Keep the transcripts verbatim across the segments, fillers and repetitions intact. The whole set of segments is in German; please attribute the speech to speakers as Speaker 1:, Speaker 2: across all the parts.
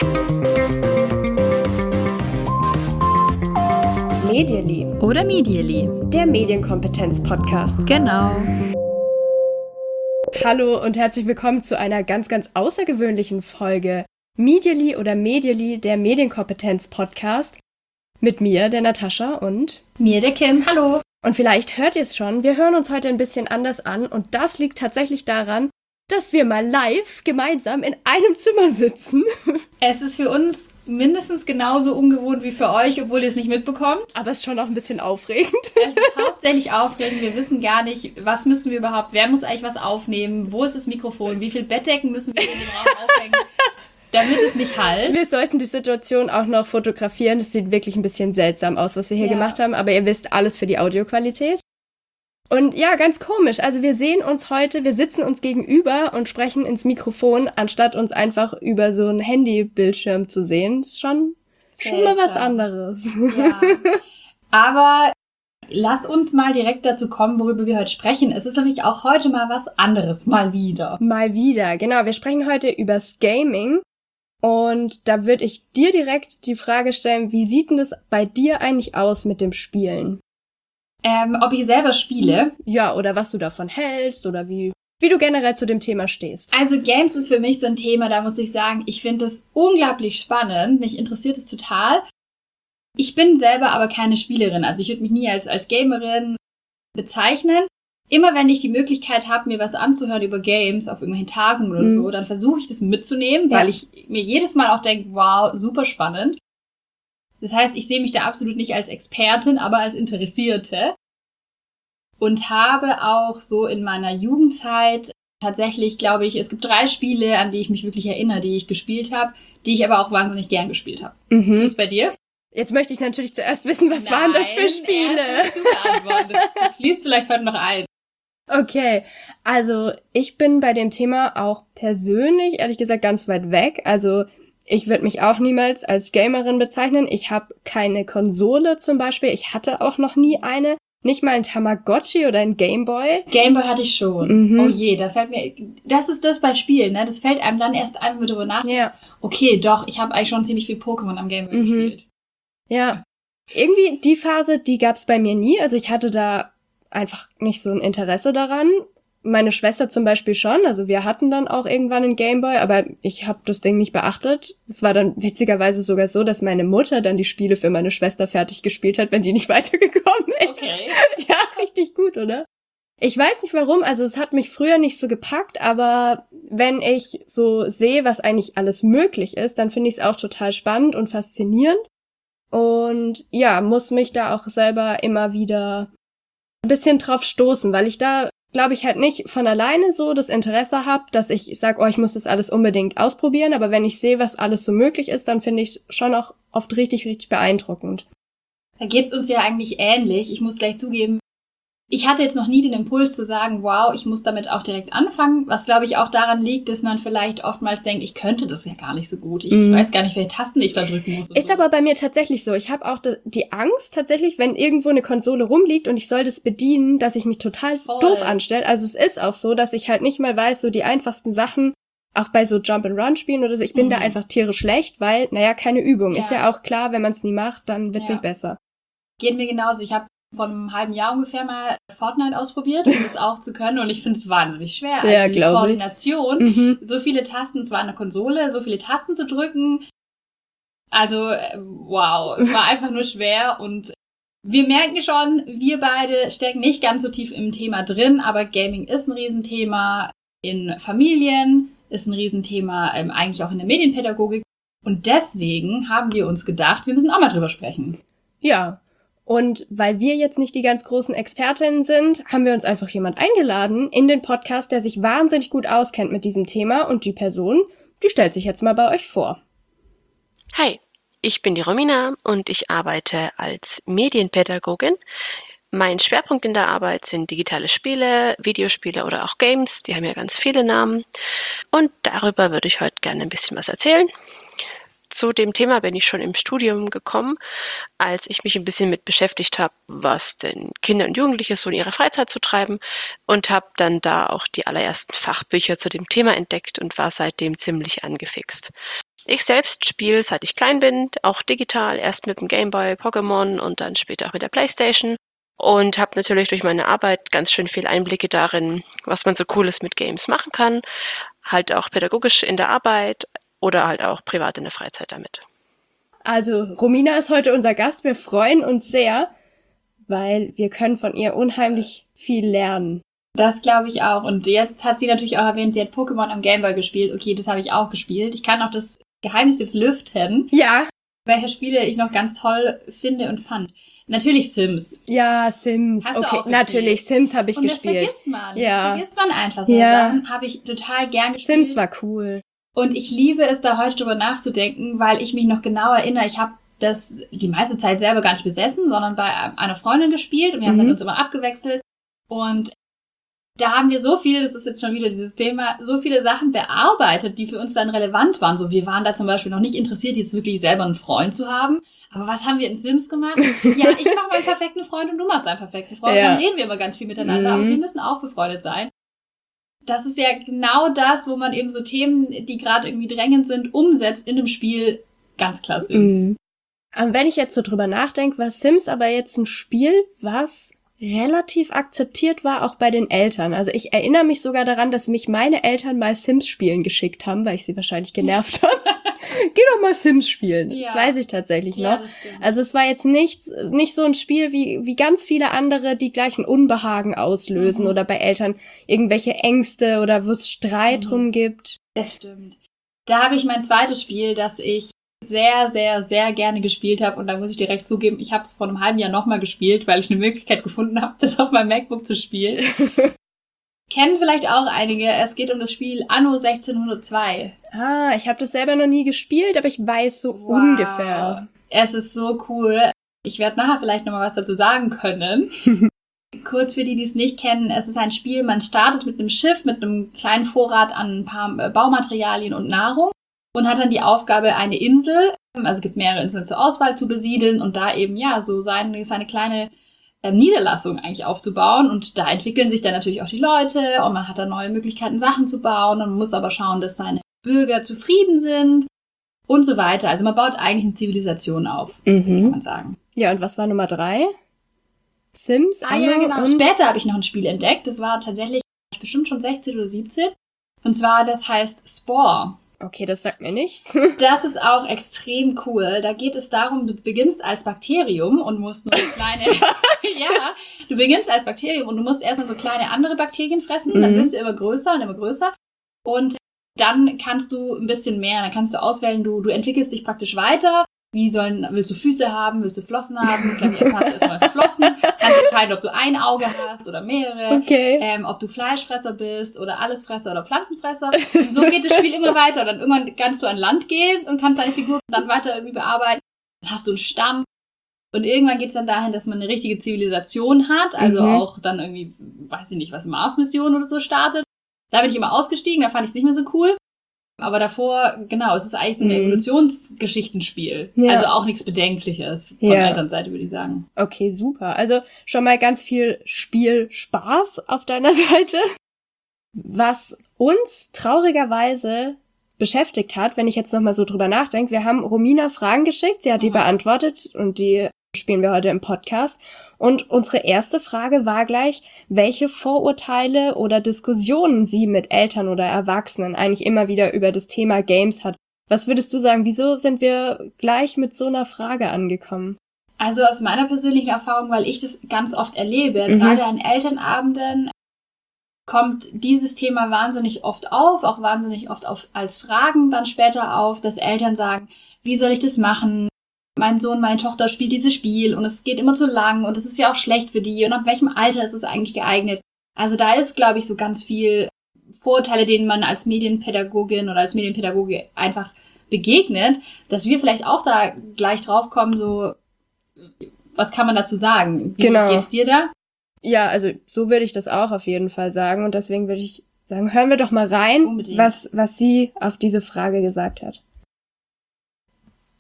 Speaker 1: Medially
Speaker 2: oder Medially,
Speaker 1: der Medienkompetenz-Podcast.
Speaker 2: Genau.
Speaker 1: Hallo und herzlich willkommen zu einer ganz, ganz außergewöhnlichen Folge Medially oder Medially, der Medienkompetenz-Podcast. Mit mir, der Natascha, und
Speaker 2: mir, der Kim. Hallo.
Speaker 1: Und vielleicht hört ihr es schon, wir hören uns heute ein bisschen anders an und das liegt tatsächlich daran, dass wir mal live gemeinsam in einem Zimmer sitzen.
Speaker 2: Es ist für uns mindestens genauso ungewohnt wie für euch, obwohl ihr es nicht mitbekommt.
Speaker 1: Aber es ist schon auch ein bisschen aufregend.
Speaker 2: Es ist hauptsächlich aufregend. Wir wissen gar nicht, was müssen wir überhaupt, wer muss eigentlich was aufnehmen, wo ist das Mikrofon, wie viele Bettdecken müssen wir in den Raum aufhängen, damit es nicht halt.
Speaker 1: Wir sollten die Situation auch noch fotografieren. Das sieht wirklich ein bisschen seltsam aus, was wir hier
Speaker 2: Ja.
Speaker 1: gemacht haben. Aber ihr wisst, alles für die Audioqualität. Und ja, ganz komisch. Also wir sehen uns heute, wir sitzen uns gegenüber und sprechen ins Mikrofon, anstatt uns einfach über so einen Handybildschirm zu sehen. Das ist schon, schon mal was anderes.
Speaker 2: Ja. Aber lass uns mal direkt dazu kommen, worüber wir heute sprechen. Es ist nämlich auch heute mal was anderes, mal wieder.
Speaker 1: Mal wieder, genau. Wir sprechen heute übers Gaming. Und da würde ich dir direkt die Frage stellen, wie sieht denn das bei dir eigentlich aus mit dem Spielen?
Speaker 2: Ähm, ob ich selber spiele?
Speaker 1: Ja, oder was du davon hältst oder wie, wie du generell zu dem Thema stehst.
Speaker 2: Also Games ist für mich so ein Thema, da muss ich sagen, ich finde es unglaublich spannend. Mich interessiert es total. Ich bin selber aber keine Spielerin. Also ich würde mich nie als, als Gamerin bezeichnen. Immer wenn ich die Möglichkeit habe, mir was anzuhören über Games auf irgendwelchen Tagen oder
Speaker 1: Mhm.
Speaker 2: so, dann versuche ich das mitzunehmen,
Speaker 1: Ja.
Speaker 2: weil ich mir jedes Mal auch denke, wow, super spannend. Das heißt, ich sehe mich da absolut nicht als Expertin, aber als Interessierte. Und habe auch so in meiner Jugendzeit tatsächlich, glaube ich, es gibt drei Spiele, an die ich mich wirklich erinnere, die ich gespielt habe, die ich aber auch wahnsinnig gern gespielt habe. Wie
Speaker 1: Mhm.
Speaker 2: ist bei dir?
Speaker 1: Jetzt möchte ich natürlich zuerst wissen, was waren das für Spiele?
Speaker 2: Nein, erst musst du beantworten. Das, das fließt vielleicht heute noch ein.
Speaker 1: Okay, also ich bin bei dem Thema auch persönlich, ehrlich gesagt, ganz weit weg. Also ich würde mich auch niemals als Gamerin bezeichnen. Ich habe keine Konsole zum Beispiel. Ich hatte auch noch nie eine. Nicht mal ein Tamagotchi oder ein Gameboy.
Speaker 2: Gameboy hatte ich schon.
Speaker 1: Mhm.
Speaker 2: Oh je, da fällt mir, das ist das bei Spielen, ne? Das fällt einem dann erst ein, wenn wir darüber nachdenken.
Speaker 1: Ja,
Speaker 2: Okay, doch, ich habe eigentlich schon ziemlich viel Pokémon am Gameboy
Speaker 1: Mhm.
Speaker 2: gespielt.
Speaker 1: ja. Irgendwie die Phase, die gab's bei mir nie. Also ich hatte da einfach nicht so ein Interesse daran. Meine Schwester zum Beispiel schon. Also wir hatten dann auch irgendwann einen Gameboy, aber ich habe das Ding nicht beachtet. Es war dann witzigerweise sogar so, dass meine Mutter dann die Spiele für meine Schwester fertig gespielt hat, wenn die nicht weitergekommen ist.
Speaker 2: Okay.
Speaker 1: Ja, richtig gut, oder? Ich weiß nicht warum, also es hat mich früher nicht so gepackt, aber wenn ich so sehe, was eigentlich alles möglich ist, dann finde ich es auch total spannend und faszinierend. Und ja, muss mich da auch selber immer wieder ein bisschen drauf stoßen, weil ich da, glaube ich, halt nicht von alleine so das Interesse habe, dass ich sage, oh, ich muss das alles unbedingt ausprobieren, aber wenn ich sehe, was alles so möglich ist, dann finde ich es schon auch oft richtig, richtig beeindruckend.
Speaker 2: Da geht's uns ja eigentlich ähnlich. Ich muss gleich zugeben, ich hatte jetzt noch nie den Impuls zu sagen, wow, ich muss damit auch direkt anfangen, was glaube ich auch daran liegt, dass man vielleicht oftmals denkt, ich könnte das ja gar nicht so gut. Ich
Speaker 1: Mhm.
Speaker 2: weiß gar nicht, welche Tasten ich da drücken muss. und
Speaker 1: Ist
Speaker 2: so.
Speaker 1: aber bei mir tatsächlich so. Ich habe auch de- die Angst tatsächlich, wenn irgendwo eine Konsole rumliegt und ich soll das bedienen, dass ich mich total
Speaker 2: Voll.
Speaker 1: doof anstelle. Also es ist auch so, dass ich halt nicht mal weiß, so die einfachsten Sachen, auch bei so Jump-and-Run-Spielen oder so, ich bin
Speaker 2: Mhm.
Speaker 1: da einfach tierisch schlecht, weil, naja, keine Übung.
Speaker 2: Ja.
Speaker 1: Ist ja auch klar, wenn man es nie macht, dann wird's
Speaker 2: Ja.
Speaker 1: nicht besser.
Speaker 2: Geht mir genauso. Ich habe vor einem halben Jahr ungefähr mal Fortnite ausprobiert, um das auch zu können. Und ich finde es wahnsinnig schwer.
Speaker 1: Ja,
Speaker 2: Also die
Speaker 1: glaub ich.
Speaker 2: Koordination,
Speaker 1: Mhm.
Speaker 2: so viele Tasten, es war eine Konsole, so viele Tasten zu drücken. Also, äh, wow, es war einfach nur schwer. Und wir merken schon, wir beide stecken nicht ganz so tief im Thema drin, aber Gaming ist ein Riesenthema in Familien, ist ein Riesenthema ähm, eigentlich auch in der Medienpädagogik. Und deswegen haben wir uns gedacht, wir müssen auch mal drüber sprechen.
Speaker 1: Ja. Und weil wir jetzt nicht die ganz großen Expertinnen sind, haben wir uns einfach jemand eingeladen in den Podcast, der sich wahnsinnig gut auskennt mit diesem Thema. Und die Person, die stellt sich jetzt mal bei euch vor.
Speaker 3: Hi, ich bin die Romina und ich arbeite als Medienpädagogin. Mein Schwerpunkt in der Arbeit sind digitale Spiele, Videospiele oder auch Games. Die haben ja ganz viele Namen. Und darüber würde ich heute gerne ein bisschen was erzählen. Zu dem Thema bin ich schon im Studium gekommen, als ich mich ein bisschen mit beschäftigt habe, was denn Kinder und Jugendliche so in ihrer Freizeit zu treiben, und habe dann da auch die allerersten Fachbücher zu dem Thema entdeckt und war seitdem ziemlich angefixt. Ich selbst spiele, seit ich klein bin, auch digital, erst mit dem Gameboy, Pokémon und dann später auch mit der Playstation. Und habe natürlich durch meine Arbeit ganz schön viel Einblicke darin, was man so Cooles mit Games machen kann. Halt auch pädagogisch in der Arbeit oder halt auch privat in der Freizeit damit.
Speaker 1: Also Romina ist heute unser Gast. Wir freuen uns sehr, weil wir können von ihr unheimlich viel lernen.
Speaker 2: Das glaube ich auch. Und jetzt hat sie natürlich auch erwähnt, sie hat Pokémon am Gameboy gespielt. Okay, das habe ich auch gespielt. Ich kann auch das Geheimnis jetzt lüften.
Speaker 1: Ja.
Speaker 2: Welche Spiele ich noch ganz toll finde und fand. Natürlich Sims.
Speaker 1: Ja, Sims.
Speaker 2: Hast du
Speaker 1: okay,
Speaker 2: auch gespielt?
Speaker 1: Natürlich. Sims habe ich
Speaker 2: und
Speaker 1: gespielt.
Speaker 2: das vergisst man.
Speaker 1: Ja.
Speaker 2: Das vergisst man einfach so.
Speaker 1: Ja.
Speaker 2: Sachen habe ich total gern gespielt.
Speaker 1: Sims war cool.
Speaker 2: Und ich liebe es, da heute drüber nachzudenken, weil ich mich noch genau erinnere, ich habe das die meiste Zeit selber gar nicht besessen, sondern bei einer Freundin gespielt und wir haben
Speaker 1: Mhm.
Speaker 2: dann uns immer abgewechselt. Und da haben wir so viel, das ist jetzt schon wieder dieses Thema, so viele Sachen bearbeitet, die für uns dann relevant waren. So, wir waren da zum Beispiel noch nicht interessiert, jetzt wirklich selber einen Freund zu haben. Aber was haben wir in Sims gemacht? Ja, ich mache meinen perfekten Freund und du machst einen perfekten Freund.
Speaker 1: Ja.
Speaker 2: Dann reden wir immer ganz viel miteinander,
Speaker 1: Mhm.
Speaker 2: aber wir müssen auch befreundet sein. Das ist ja genau das, wo man eben so Themen, die gerade irgendwie drängend sind, umsetzt in dem Spiel. Ganz klar Sims.
Speaker 1: Mhm. Und wenn ich jetzt so drüber nachdenke, war Sims aber jetzt ein Spiel, was relativ akzeptiert war, auch bei den Eltern. Also ich erinnere mich sogar daran, dass mich meine Eltern mal Sims spielen geschickt haben, weil ich sie wahrscheinlich genervt habe. Geh doch mal Sims spielen.
Speaker 2: Ja.
Speaker 1: Das weiß ich tatsächlich noch.
Speaker 2: Ja, das stimmt.
Speaker 1: Also es war jetzt nichts, nicht so ein Spiel wie, wie ganz viele andere, die gleich ein Unbehagen auslösen
Speaker 2: Mhm.
Speaker 1: oder bei Eltern irgendwelche Ängste oder wo es Streit
Speaker 2: Mhm.
Speaker 1: drum gibt.
Speaker 2: Das stimmt. Da habe ich mein zweites Spiel, das ich sehr, sehr, sehr gerne gespielt habe. Und da muss ich direkt zugeben, ich habe es vor einem halben Jahr nochmal gespielt, weil ich eine Möglichkeit gefunden habe, das auf meinem MacBook zu spielen. Kennen vielleicht auch einige. Es geht um das Spiel Anno sechzehnhundertzwei.
Speaker 1: Ah, ich habe das selber noch nie gespielt, aber ich weiß so
Speaker 2: Wow.
Speaker 1: ungefähr.
Speaker 2: Es ist so cool. Ich werde nachher vielleicht nochmal was dazu sagen können. Kurz für die, die es nicht kennen, es ist ein Spiel, man startet mit einem Schiff, mit einem kleinen Vorrat an ein paar äh, Baumaterialien und Nahrung und hat dann die Aufgabe, eine Insel, also es gibt mehrere Inseln zur Auswahl, zu besiedeln und da eben, ja, so seine, seine kleine ähm, Niederlassung eigentlich aufzubauen. Und da entwickeln sich dann natürlich auch die Leute und man hat dann neue Möglichkeiten, Sachen zu bauen und man muss aber schauen, dass seine Bürger zufrieden sind und so weiter. Also man baut eigentlich eine Zivilisation auf, kann
Speaker 1: Mhm.
Speaker 2: man sagen.
Speaker 1: Ja, und was war Nummer drei? Sims,
Speaker 2: Ah ja,
Speaker 1: Anno
Speaker 2: genau.
Speaker 1: und...
Speaker 2: Später habe ich noch ein Spiel entdeckt. Das war tatsächlich bestimmt schon sechzehn oder siebzehn. Und zwar, das heißt Spore.
Speaker 1: Okay, das sagt mir nichts.
Speaker 2: Das ist auch extrem cool. Da geht es darum, du beginnst als Bakterium und musst nur so kleine... ja, du beginnst als Bakterium und du musst erstmal so kleine andere Bakterien fressen. Dann
Speaker 1: Mhm.
Speaker 2: wirst du immer größer und immer größer. Und dann kannst du ein bisschen mehr. Dann kannst du auswählen, du, du entwickelst dich praktisch weiter. Wie sollen, willst du Füße haben, willst du Flossen haben? Ich glaube, erstmal hast du erstmal Flossen. Kannst entscheiden, ob du ein Auge hast oder mehrere.
Speaker 1: Okay.
Speaker 2: Ähm, ob du Fleischfresser bist oder Allesfresser oder Pflanzenfresser. Und so geht das Spiel immer weiter. Und dann irgendwann kannst du an Land gehen und kannst deine Figur dann weiter irgendwie bearbeiten. Dann hast du einen Stamm. Und irgendwann geht es dann dahin, dass man eine richtige Zivilisation hat. Also
Speaker 1: Mhm.
Speaker 2: auch dann irgendwie, weiß ich nicht, was Mars-Mission oder so startet. Da bin ich immer ausgestiegen, da fand ich es nicht mehr so cool. Aber davor, genau, es ist eigentlich so ein
Speaker 1: Mhm.
Speaker 2: Evolutionsgeschichtenspiel.
Speaker 1: Ja.
Speaker 2: Also auch nichts Bedenkliches von
Speaker 1: Ja.
Speaker 2: Elternseite, würde ich sagen.
Speaker 1: Okay, super. Also schon mal ganz viel Spielspaß auf deiner Seite. Was uns traurigerweise beschäftigt hat, wenn ich jetzt nochmal so drüber nachdenke, wir haben Romina Fragen geschickt, sie hat die
Speaker 2: Mhm.
Speaker 1: beantwortet und die spielen wir heute im Podcast. Und unsere erste Frage war gleich, welche Vorurteile oder Diskussionen sie mit Eltern oder Erwachsenen eigentlich immer wieder über das Thema Games hat. Was würdest du sagen, wieso sind wir gleich mit so einer Frage angekommen?
Speaker 2: Also aus meiner persönlichen Erfahrung, weil ich das ganz oft erlebe,
Speaker 1: Mhm.
Speaker 2: gerade an Elternabenden kommt dieses Thema wahnsinnig oft auf, auch wahnsinnig oft auf, als Fragen dann später auf, dass Eltern sagen, wie soll ich das machen? Mein Sohn, meine Tochter spielt dieses Spiel und es geht immer zu lang und es ist ja auch schlecht für die und ab welchem Alter ist es eigentlich geeignet? Also da ist, glaube ich, so ganz viel Vorurteile, denen man als Medienpädagogin oder als Medienpädagoge einfach begegnet, dass wir vielleicht auch da gleich drauf kommen, so, was kann man dazu sagen? Wie
Speaker 1: Genau.
Speaker 2: geht's dir da?
Speaker 1: Ja, also so würde ich das auch auf jeden Fall sagen und deswegen würde ich sagen, hören wir doch mal rein,
Speaker 2: Unbedingt.
Speaker 1: was, was sie auf diese Frage gesagt hat.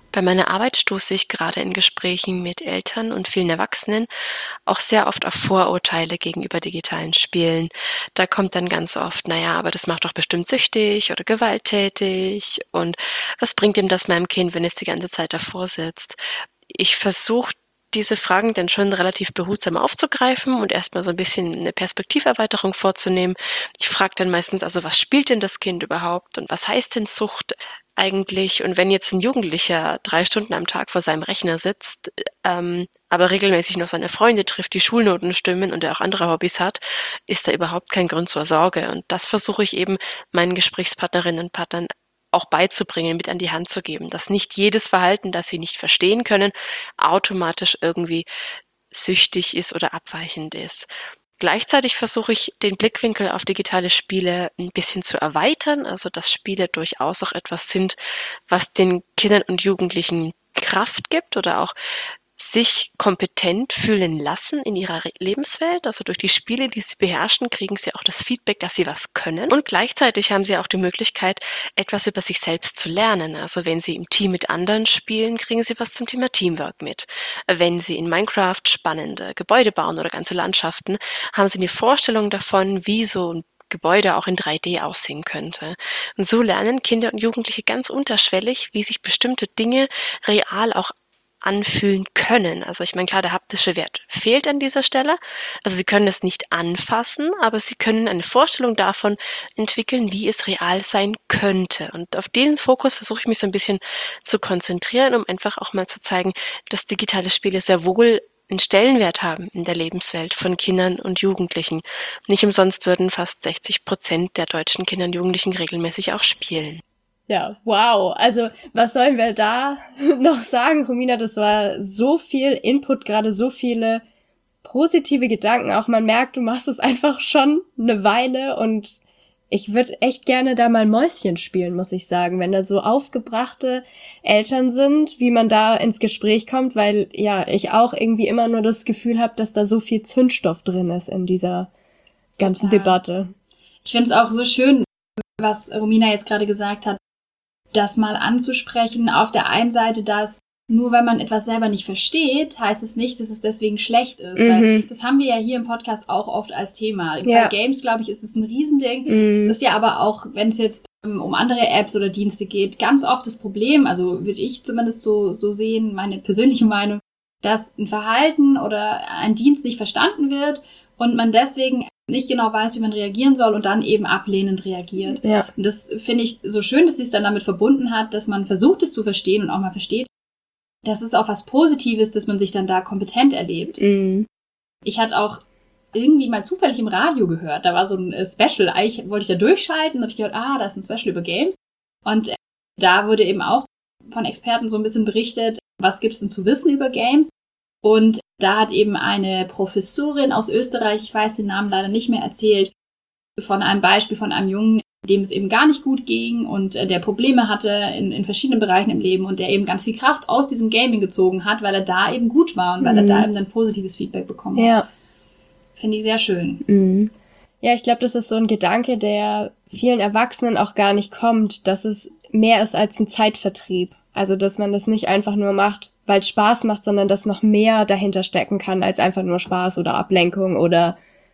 Speaker 3: Bei meiner Arbeit stoße ich gerade in Gesprächen mit Eltern und vielen Erwachsenen auch sehr oft auf Vorurteile gegenüber digitalen Spielen. Da kommt dann ganz oft, naja, aber das macht doch bestimmt süchtig oder gewalttätig und was bringt ihm das meinem Kind, wenn es die ganze Zeit davor sitzt? Ich versuche diese Fragen dann schon relativ behutsam aufzugreifen und erstmal so ein bisschen eine Perspektiverweiterung vorzunehmen. Ich frage dann meistens, also was spielt denn das Kind überhaupt und was heißt denn Sucht eigentlich? Und wenn jetzt ein Jugendlicher drei Stunden am Tag vor seinem Rechner sitzt, ähm, aber regelmäßig noch seine Freunde trifft, die Schulnoten stimmen und er auch andere Hobbys hat, ist da überhaupt kein Grund zur Sorge. Und das versuche ich eben meinen Gesprächspartnerinnen und Partnern auch beizubringen, mit an die Hand zu geben, dass nicht jedes Verhalten, das sie nicht verstehen können, automatisch irgendwie süchtig ist oder abweichend ist. Gleichzeitig versuche ich, den Blickwinkel auf digitale Spiele ein bisschen zu erweitern, also dass Spiele durchaus auch etwas sind, was den Kindern und Jugendlichen Kraft gibt oder auch sich kompetent fühlen lassen in ihrer Re- Lebenswelt. Also durch die Spiele, die sie beherrschen, kriegen sie auch das Feedback, dass sie was können. Und gleichzeitig haben sie auch die Möglichkeit, etwas über sich selbst zu lernen. Also wenn sie im Team mit anderen spielen, kriegen sie was zum Thema Teamwork mit. Wenn sie in Minecraft spannende Gebäude bauen oder ganze Landschaften, haben sie eine Vorstellung davon, wie so ein Gebäude auch in drei D aussehen könnte. Und so lernen Kinder und Jugendliche ganz unterschwellig, wie sich bestimmte Dinge real auch anfühlen können. Also ich meine, klar, der haptische Wert fehlt an dieser Stelle. Also sie können es nicht anfassen, aber sie können eine Vorstellung davon entwickeln, wie es real sein könnte. Und auf den Fokus versuche ich mich so ein bisschen zu konzentrieren, um einfach auch mal zu zeigen, dass digitale Spiele sehr wohl einen Stellenwert haben in der Lebenswelt von Kindern und Jugendlichen. Nicht umsonst würden fast sechzig Prozent der deutschen Kinder und Jugendlichen regelmäßig auch spielen.
Speaker 1: Ja, wow. Also, was sollen wir da noch sagen, Romina? Das war so viel Input, gerade so viele positive Gedanken. Auch man merkt, du machst es einfach schon eine Weile und ich würde echt gerne da mal Mäuschen spielen, muss ich sagen, wenn da so aufgebrachte Eltern sind, wie man da ins Gespräch kommt, weil ja, ich auch irgendwie immer nur das Gefühl habe, dass da so viel Zündstoff drin ist in dieser ganzen
Speaker 2: Total.
Speaker 1: Debatte.
Speaker 2: Ich finde es auch so schön, was Romina jetzt gerade gesagt hat, das mal anzusprechen. Auf der einen Seite, dass nur wenn man etwas selber nicht versteht, heißt es nicht, dass es deswegen schlecht ist.
Speaker 1: Mhm.
Speaker 2: Weil das haben wir ja hier im Podcast auch oft als Thema.
Speaker 1: Ja.
Speaker 2: Bei Games, glaube ich, ist es ein Riesending.
Speaker 1: Mhm.
Speaker 2: Es ist ja aber auch, wenn es jetzt um andere Apps oder Dienste geht, ganz oft das Problem, also würde ich zumindest so, so sehen, meine persönliche Meinung, dass ein Verhalten oder ein Dienst nicht verstanden wird und man deswegen nicht genau weiß, wie man reagieren soll und dann eben ablehnend reagiert.
Speaker 1: Ja.
Speaker 2: Und das finde ich so schön, dass sie es dann damit verbunden hat, dass man versucht, es zu verstehen und auch mal versteht. Das ist auch was Positives, dass man sich dann da kompetent erlebt.
Speaker 1: Mhm.
Speaker 2: Ich hatte auch irgendwie mal zufällig im Radio gehört, da war so ein Special, eigentlich wollte ich da durchschalten, habe ich gehört, ah, da ist ein Special über Games. Und da wurde eben auch von Experten so ein bisschen berichtet, was gibt's denn zu wissen über Games? Und da hat eben eine Professorin aus Österreich, ich weiß den Namen leider nicht mehr, erzählt von einem Beispiel von einem Jungen, dem es eben gar nicht gut ging und der Probleme hatte in, in verschiedenen Bereichen im Leben und der eben ganz viel Kraft aus diesem Gaming gezogen hat, weil er da eben gut war und weil
Speaker 1: Mhm.
Speaker 2: er da eben dann positives Feedback bekommen hat.
Speaker 1: Ja.
Speaker 2: Finde ich sehr schön.
Speaker 1: Mhm. Ja, ich glaube, das ist so ein Gedanke, der vielen Erwachsenen auch gar nicht kommt, dass es mehr ist als ein Zeitvertrieb. Also, dass man das nicht einfach nur macht, weil es Spaß macht, sondern dass noch mehr dahinter stecken kann als einfach nur Spaß oder Ablenkung oder,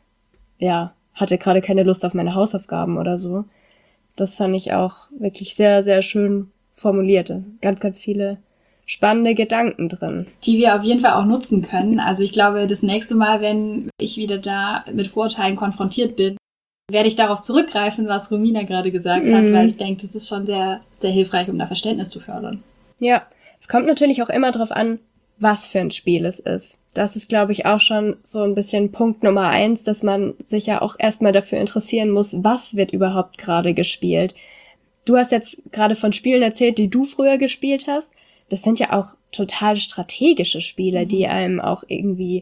Speaker 1: ja, hatte gerade keine Lust auf meine Hausaufgaben oder so. Das fand ich auch wirklich sehr, sehr schön formuliert. Ganz, ganz viele spannende Gedanken drin.
Speaker 2: Die wir auf jeden Fall auch nutzen können. Also ich glaube, das nächste Mal, wenn ich wieder da mit Vorurteilen konfrontiert bin, werde ich darauf zurückgreifen, was Romina gerade gesagt
Speaker 1: Mhm.
Speaker 2: hat, weil ich denke, das ist schon sehr, sehr hilfreich, um da Verständnis zu fördern.
Speaker 1: Ja, es kommt natürlich auch immer drauf an, was für ein Spiel es ist. Das ist, glaube ich, auch schon so ein bisschen Punkt Nummer eins, dass man sich ja auch erstmal dafür interessieren muss, was wird überhaupt gerade gespielt. Du hast jetzt gerade von Spielen erzählt, die du früher gespielt hast. Das sind ja auch total strategische Spiele,
Speaker 2: Mhm.
Speaker 1: die einem auch irgendwie,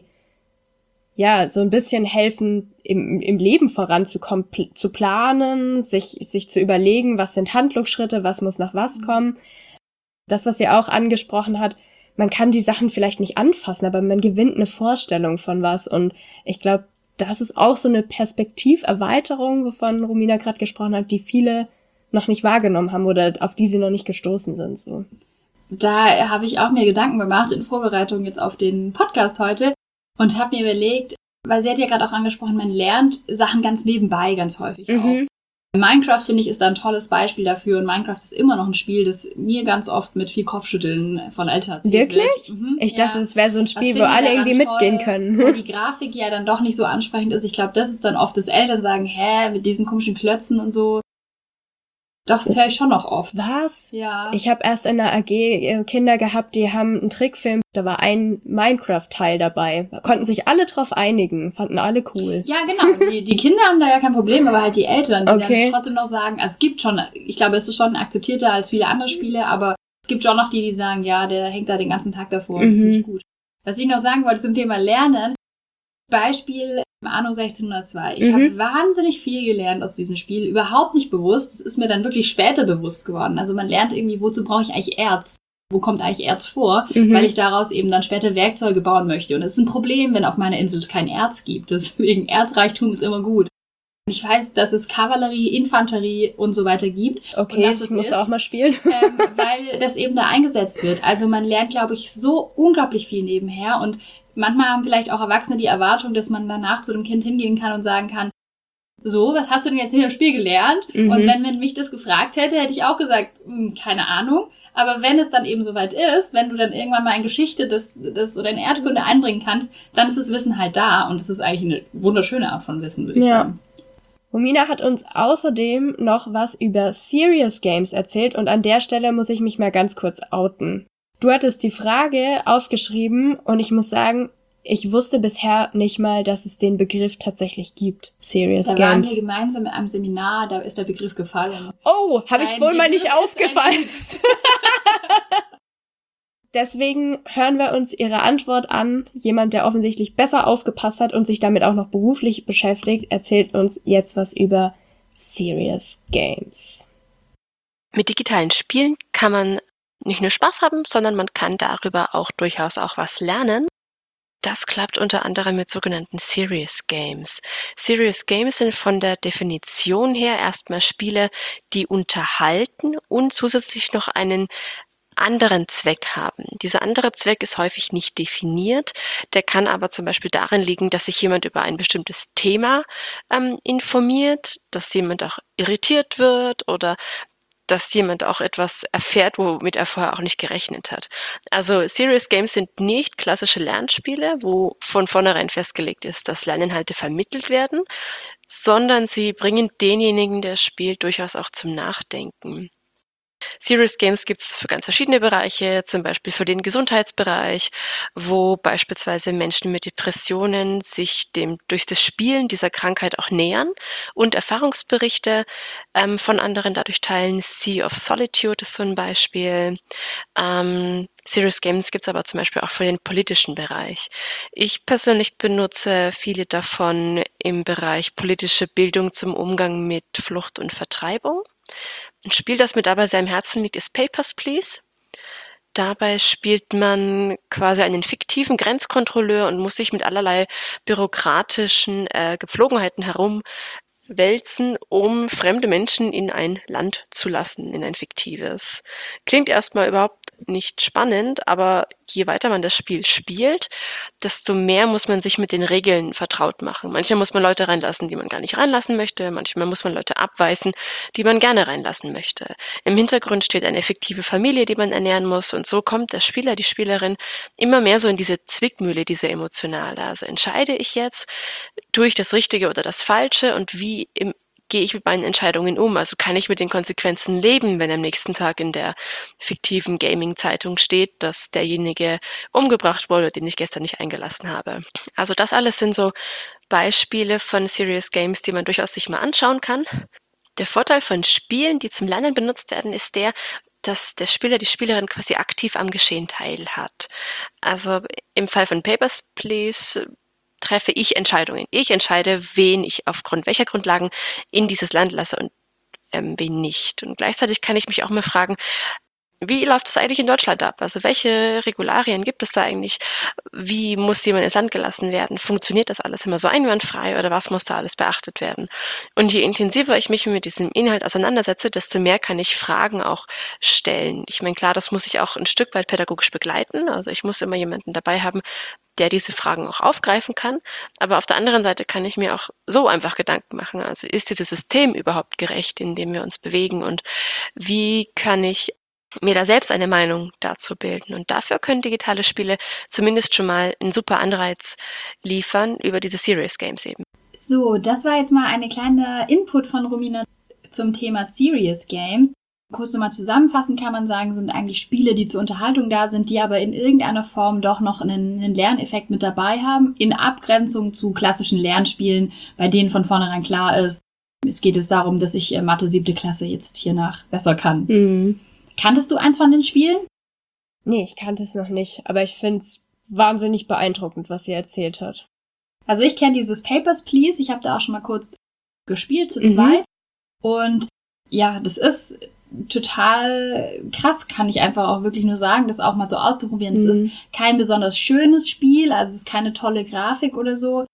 Speaker 1: ja, so ein bisschen helfen, im, im Leben voranzukommen, pl- zu planen, sich, sich zu überlegen, was sind Handlungsschritte, was muss nach was kommen. Das, was sie auch angesprochen hat, man kann die Sachen vielleicht nicht anfassen, aber man gewinnt eine Vorstellung von was. Und ich glaube, das ist auch so eine Perspektiverweiterung, wovon Romina gerade gesprochen hat, die viele noch nicht wahrgenommen haben oder auf die sie noch nicht gestoßen sind. So.
Speaker 2: da habe ich auch mir Gedanken gemacht in Vorbereitung jetzt auf den Podcast heute und habe mir überlegt, weil sie hat ja gerade auch angesprochen, man lernt Sachen ganz nebenbei ganz häufig
Speaker 1: Mhm.
Speaker 2: auch. Minecraft, finde ich, ist da ein tolles Beispiel dafür und Minecraft ist immer noch ein Spiel, das mir ganz oft mit viel Kopfschütteln von Eltern erzählt
Speaker 1: Wirklich?
Speaker 2: wird. Mhm,
Speaker 1: Ich
Speaker 2: ja.
Speaker 1: dachte, das wäre so ein
Speaker 2: Was
Speaker 1: Spiel, wo
Speaker 2: finden die
Speaker 1: alle
Speaker 2: daran
Speaker 1: irgendwie
Speaker 2: toll,
Speaker 1: mitgehen
Speaker 2: Wo
Speaker 1: können.
Speaker 2: die Grafik ja dann doch nicht so ansprechend ist. Ich glaube, das ist dann oft, dass Eltern sagen, hä, mit diesen komischen Klötzen und so. Doch, das höre ich schon noch oft.
Speaker 1: Was?
Speaker 2: Ja.
Speaker 1: Ich habe erst in der A G äh, Kinder gehabt, die haben einen Trickfilm, da war ein Minecraft-Teil dabei. Da konnten sich alle drauf einigen, fanden alle cool.
Speaker 2: Ja, genau. Die, die Kinder haben da ja kein Problem, aber halt die Eltern, die
Speaker 1: Okay.
Speaker 2: dann trotzdem noch sagen, also es gibt schon, ich glaube, es ist schon akzeptierter als viele andere Spiele, aber es gibt schon noch die, die sagen, ja, der hängt da den ganzen Tag davor und das ist
Speaker 1: Mhm.
Speaker 2: nicht gut. Was ich noch sagen wollte zum Thema Lernen, Beispiel Anno sechzehnhundertzwei. Ich
Speaker 1: Mhm.
Speaker 2: habe wahnsinnig viel gelernt aus diesem Spiel, überhaupt nicht bewusst. Das ist mir dann wirklich später bewusst geworden. Also man lernt irgendwie, wozu brauche ich eigentlich Erz? Wo kommt eigentlich Erz vor?
Speaker 1: Mhm.
Speaker 2: Weil ich daraus eben dann später Werkzeuge bauen möchte. Und es ist ein Problem, wenn auf meiner Insel es kein Erz gibt. Deswegen Erzreichtum ist immer gut. Ich weiß, dass es Kavallerie, Infanterie und so weiter gibt.
Speaker 1: Okay,
Speaker 2: Und was
Speaker 1: ich
Speaker 2: es
Speaker 1: muss
Speaker 2: ist,
Speaker 1: auch mal spielen.
Speaker 2: ähm, weil das eben da eingesetzt wird. Also man lernt, glaube ich, so unglaublich viel nebenher und manchmal haben vielleicht auch Erwachsene die Erwartung, dass man danach zu dem Kind hingehen kann und sagen kann, so, was hast du denn jetzt in dem Spiel gelernt?
Speaker 1: Mhm.
Speaker 2: Und wenn man mich das gefragt hätte, hätte ich auch gesagt, hm, keine Ahnung. Aber wenn es dann eben soweit ist, wenn du dann irgendwann mal in Geschichte das, das oder in Erdkunde einbringen kannst, dann ist das Wissen halt da und das ist eigentlich eine wunderschöne Art von Wissen, würde ich
Speaker 1: Ja.
Speaker 2: sagen.
Speaker 1: Romina hat uns außerdem noch was über Serious Games erzählt und an der Stelle muss ich mich mal ganz kurz outen. Du hattest die Frage aufgeschrieben und ich muss sagen, ich wusste bisher nicht mal, dass es den Begriff tatsächlich gibt. Serious
Speaker 2: Da waren
Speaker 1: Games.
Speaker 2: wir gemeinsam am Seminar, da ist der Begriff gefallen.
Speaker 1: Oh, habe ich
Speaker 2: Ein
Speaker 1: wohl mal
Speaker 2: Begriff
Speaker 1: nicht
Speaker 2: ist ein
Speaker 1: aufgefallen. Deswegen hören wir uns ihre Antwort an. Jemand, der offensichtlich besser aufgepasst hat und sich damit auch noch beruflich beschäftigt, erzählt uns jetzt was über Serious Games.
Speaker 3: Mit digitalen Spielen kann man nicht nur Spaß haben, sondern man kann darüber auch durchaus auch was lernen. Das klappt unter anderem mit sogenannten Serious Games. Serious Games sind von der Definition her erstmal Spiele, die unterhalten und zusätzlich noch einen anderen Zweck haben. Dieser andere Zweck ist häufig nicht definiert, der kann aber zum Beispiel darin liegen, dass sich jemand über ein bestimmtes Thema ähm, informiert, dass jemand auch irritiert wird oder dass jemand auch etwas erfährt, womit er vorher auch nicht gerechnet hat. Also Serious Games sind nicht klassische Lernspiele, wo von vornherein festgelegt ist, dass Lerninhalte vermittelt werden, sondern sie bringen denjenigen, der spielt, durchaus auch zum Nachdenken. Serious Games gibt es für ganz verschiedene Bereiche, zum Beispiel für den Gesundheitsbereich, wo beispielsweise Menschen mit Depressionen sich dem durch das Spielen dieser Krankheit auch nähern und Erfahrungsberichte ähm, von anderen dadurch teilen. Sea of Solitude ist so ein Beispiel. Ähm, Serious Games gibt es aber zum Beispiel auch für den politischen Bereich. Ich persönlich benutze viele davon im Bereich politische Bildung zum Umgang mit Flucht und Vertreibung. Ein Spiel, das mir dabei sehr am Herzen liegt, ist Papers, Please. Dabei spielt man quasi einen fiktiven Grenzkontrolleur und muss sich mit allerlei bürokratischen äh, Gepflogenheiten herumwälzen, um fremde Menschen in ein Land zu lassen, in ein fiktives. Klingt erstmal überhaupt nicht spannend, aber je weiter man das Spiel spielt, desto mehr muss man sich mit den Regeln vertraut machen. Manchmal muss man Leute reinlassen, die man gar nicht reinlassen möchte. Manchmal muss man Leute abweisen, die man gerne reinlassen möchte. Im Hintergrund steht eine fiktive Familie, die man ernähren muss. Und so kommt der Spieler, die Spielerin immer mehr so in diese Zwickmühle, diese emotionale. Also entscheide ich jetzt, tue ich das Richtige oder das Falsche und wie im gehe ich mit meinen Entscheidungen um? Also kann ich mit den Konsequenzen leben, wenn am nächsten Tag in der fiktiven Gaming-Zeitung steht, dass derjenige umgebracht wurde, den ich gestern nicht eingelassen habe? Also das alles sind so Beispiele von Serious Games, die man durchaus sich mal anschauen kann. Der Vorteil von Spielen, die zum Lernen benutzt werden, ist der, dass der Spieler, die Spielerin quasi aktiv am Geschehen teilhat. Also im Fall von Papers, Please treffe ich Entscheidungen. Ich entscheide, wen ich aufgrund welcher Grundlagen in dieses Land lasse und ähm, wen nicht. Und gleichzeitig kann ich mich auch mal fragen, wie läuft das eigentlich in Deutschland ab? Also welche Regularien gibt es da eigentlich? Wie muss jemand ins Land gelassen werden? Funktioniert das alles immer so einwandfrei oder was muss da alles beachtet werden? Und je intensiver ich mich mit diesem Inhalt auseinandersetze, desto mehr kann ich Fragen auch stellen. Ich meine, klar, das muss ich auch ein Stück weit pädagogisch begleiten. Also ich muss immer jemanden dabei haben, der diese Fragen auch aufgreifen kann. Aber auf der anderen Seite kann ich mir auch so einfach Gedanken machen. Also ist dieses System überhaupt gerecht, in dem wir uns bewegen? Und wie kann ich mir da selbst eine Meinung dazu bilden? Und dafür können digitale Spiele zumindest schon mal einen super Anreiz liefern über diese Serious Games eben.
Speaker 2: So, das war jetzt mal eine kleine Input von Romina zum Thema Serious Games. Kurz nochmal zusammenfassend kann man sagen, sind eigentlich Spiele, die zur Unterhaltung da sind, die aber in irgendeiner Form doch noch einen, einen Lerneffekt mit dabei haben, in Abgrenzung zu klassischen Lernspielen, bei denen von vornherein klar ist, es geht jetzt darum, dass ich Mathe siebte Klasse jetzt hiernach besser kann.
Speaker 1: Mhm.
Speaker 2: Kanntest du eins von den Spielen?
Speaker 1: Nee, ich kannte es noch nicht, aber ich find's wahnsinnig beeindruckend, was sie erzählt hat.
Speaker 2: Also ich kenne dieses Papers, Please. Ich habe da auch schon mal kurz gespielt, zu
Speaker 1: Mhm.
Speaker 2: zweit. Und ja, das ist total krass, kann ich einfach auch wirklich nur sagen, das auch mal so auszuprobieren. Es
Speaker 1: Mhm.
Speaker 2: ist kein besonders schönes Spiel, also es ist keine tolle Grafik oder so.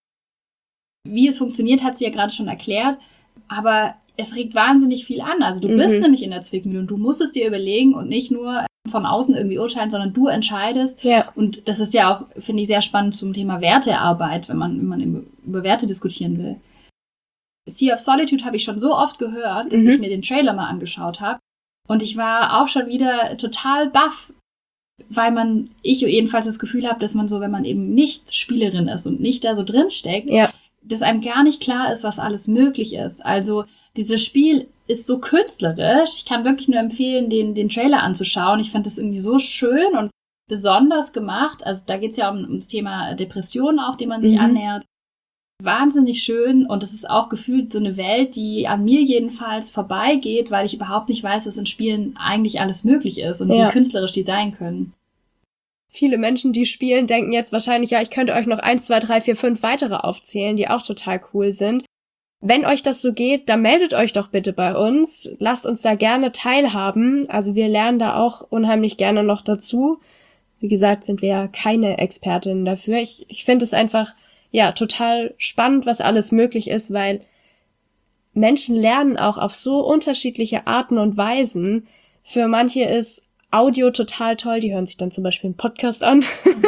Speaker 2: Wie es funktioniert, hat sie ja gerade schon erklärt. Aber es regt wahnsinnig viel an. Also du
Speaker 1: Mhm.
Speaker 2: bist nämlich in der Zwickmühle und du musst es dir überlegen und nicht nur von außen irgendwie urteilen, sondern du entscheidest.
Speaker 1: Ja.
Speaker 2: Und das ist ja auch, finde ich, sehr spannend zum Thema Wertearbeit, wenn man, wenn man über Werte diskutieren will. Sea of Solitude habe ich schon so oft gehört, dass
Speaker 1: Mhm.
Speaker 2: ich mir den Trailer mal angeschaut habe. Und ich war auch schon wieder total baff, weil man, ich jedenfalls das Gefühl habe, dass man so, wenn man eben nicht Spielerin ist und nicht da so drin steckt,
Speaker 1: Ja.
Speaker 2: dass einem gar nicht klar ist, was alles möglich ist. Also dieses Spiel ist so künstlerisch. Ich kann wirklich nur empfehlen, den, den Trailer anzuschauen. Ich fand das irgendwie so schön und besonders gemacht. Also da geht es ja um, ums Thema Depressionen auch, dem man sich
Speaker 1: Mhm.
Speaker 2: annähert. Wahnsinnig schön und es ist auch gefühlt so eine Welt, die an mir jedenfalls vorbeigeht, weil ich überhaupt nicht weiß, was in Spielen eigentlich alles möglich ist und
Speaker 1: Ja.
Speaker 2: wie künstlerisch die sein können.
Speaker 1: Viele Menschen, die spielen, denken jetzt wahrscheinlich, ja, ich könnte euch noch eins, zwei, drei, vier, fünf weitere aufzählen, die auch total cool sind. Wenn euch das so geht, dann meldet euch doch bitte bei uns. Lasst uns da gerne teilhaben. Also wir lernen da auch unheimlich gerne noch dazu. Wie gesagt, sind wir ja keine Expertinnen dafür. Ich, ich finde es einfach, ja, total spannend, was alles möglich ist, weil Menschen lernen auch auf so unterschiedliche Arten und Weisen. Für manche ist Audio total toll, die hören sich dann zum Beispiel einen Podcast an.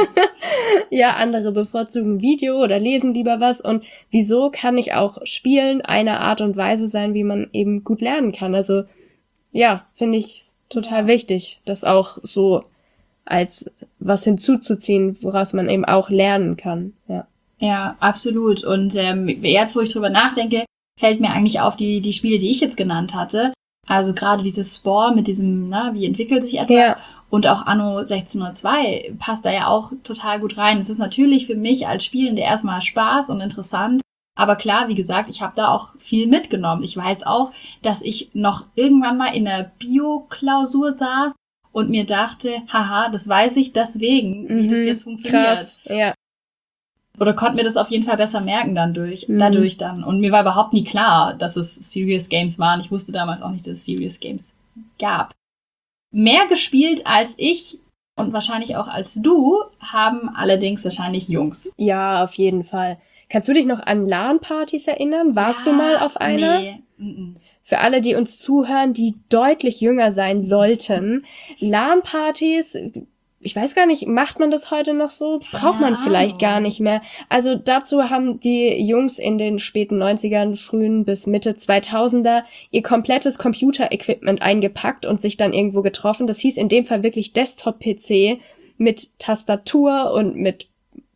Speaker 1: Ja, andere bevorzugen Video oder lesen lieber was. Und wieso kann ich auch Spielen eine Art und Weise sein, wie man eben gut lernen kann? Also ja, finde ich total wichtig, das auch so als was hinzuzuziehen, woraus man eben auch lernen kann. Ja,
Speaker 2: Ja, absolut. Und ähm, jetzt, wo ich drüber nachdenke, fällt mir eigentlich auf die, die Spiele, die ich jetzt genannt hatte. Also gerade dieses Spore mit diesem, na, wie entwickelt sich etwas?
Speaker 1: Ja.
Speaker 2: Und auch Anno sechzehnhundertzwei passt da ja auch total gut rein. Es ist natürlich für mich als Spielende erstmal Spaß und interessant. Aber klar, wie gesagt, ich habe da auch viel mitgenommen. Ich weiß auch, dass ich noch irgendwann mal in der Bio-Klausur saß und mir dachte, haha, das weiß ich deswegen, wie das jetzt funktioniert.
Speaker 1: Krass, ja.
Speaker 2: Oder konnte mir das auf jeden Fall besser merken dann durch,
Speaker 1: Mhm.
Speaker 2: dadurch dann. Und mir war überhaupt nie klar, dass es Serious Games waren. Ich wusste damals auch nicht, dass es Serious Games gab. Mehr gespielt als ich und wahrscheinlich auch als du haben allerdings wahrscheinlich Jungs.
Speaker 1: Ja, auf jeden Fall. Kannst du dich noch an LAN-Partys erinnern? Warst
Speaker 2: Ja,
Speaker 1: du mal auf einer?
Speaker 2: Nee. Mm-mm.
Speaker 1: Für alle, die uns zuhören, die deutlich jünger sein sollten. LAN-Partys, ich weiß gar nicht, macht man das heute noch so? Braucht man
Speaker 2: Keine
Speaker 1: vielleicht
Speaker 2: Ahnung.
Speaker 1: gar nicht mehr. Also dazu haben die Jungs in den späten neunzigern, frühen bis Mitte zweitausender ihr komplettes Computer-Equipment eingepackt und sich dann irgendwo getroffen. Das hieß in dem Fall wirklich Desktop-P C mit Tastatur und mit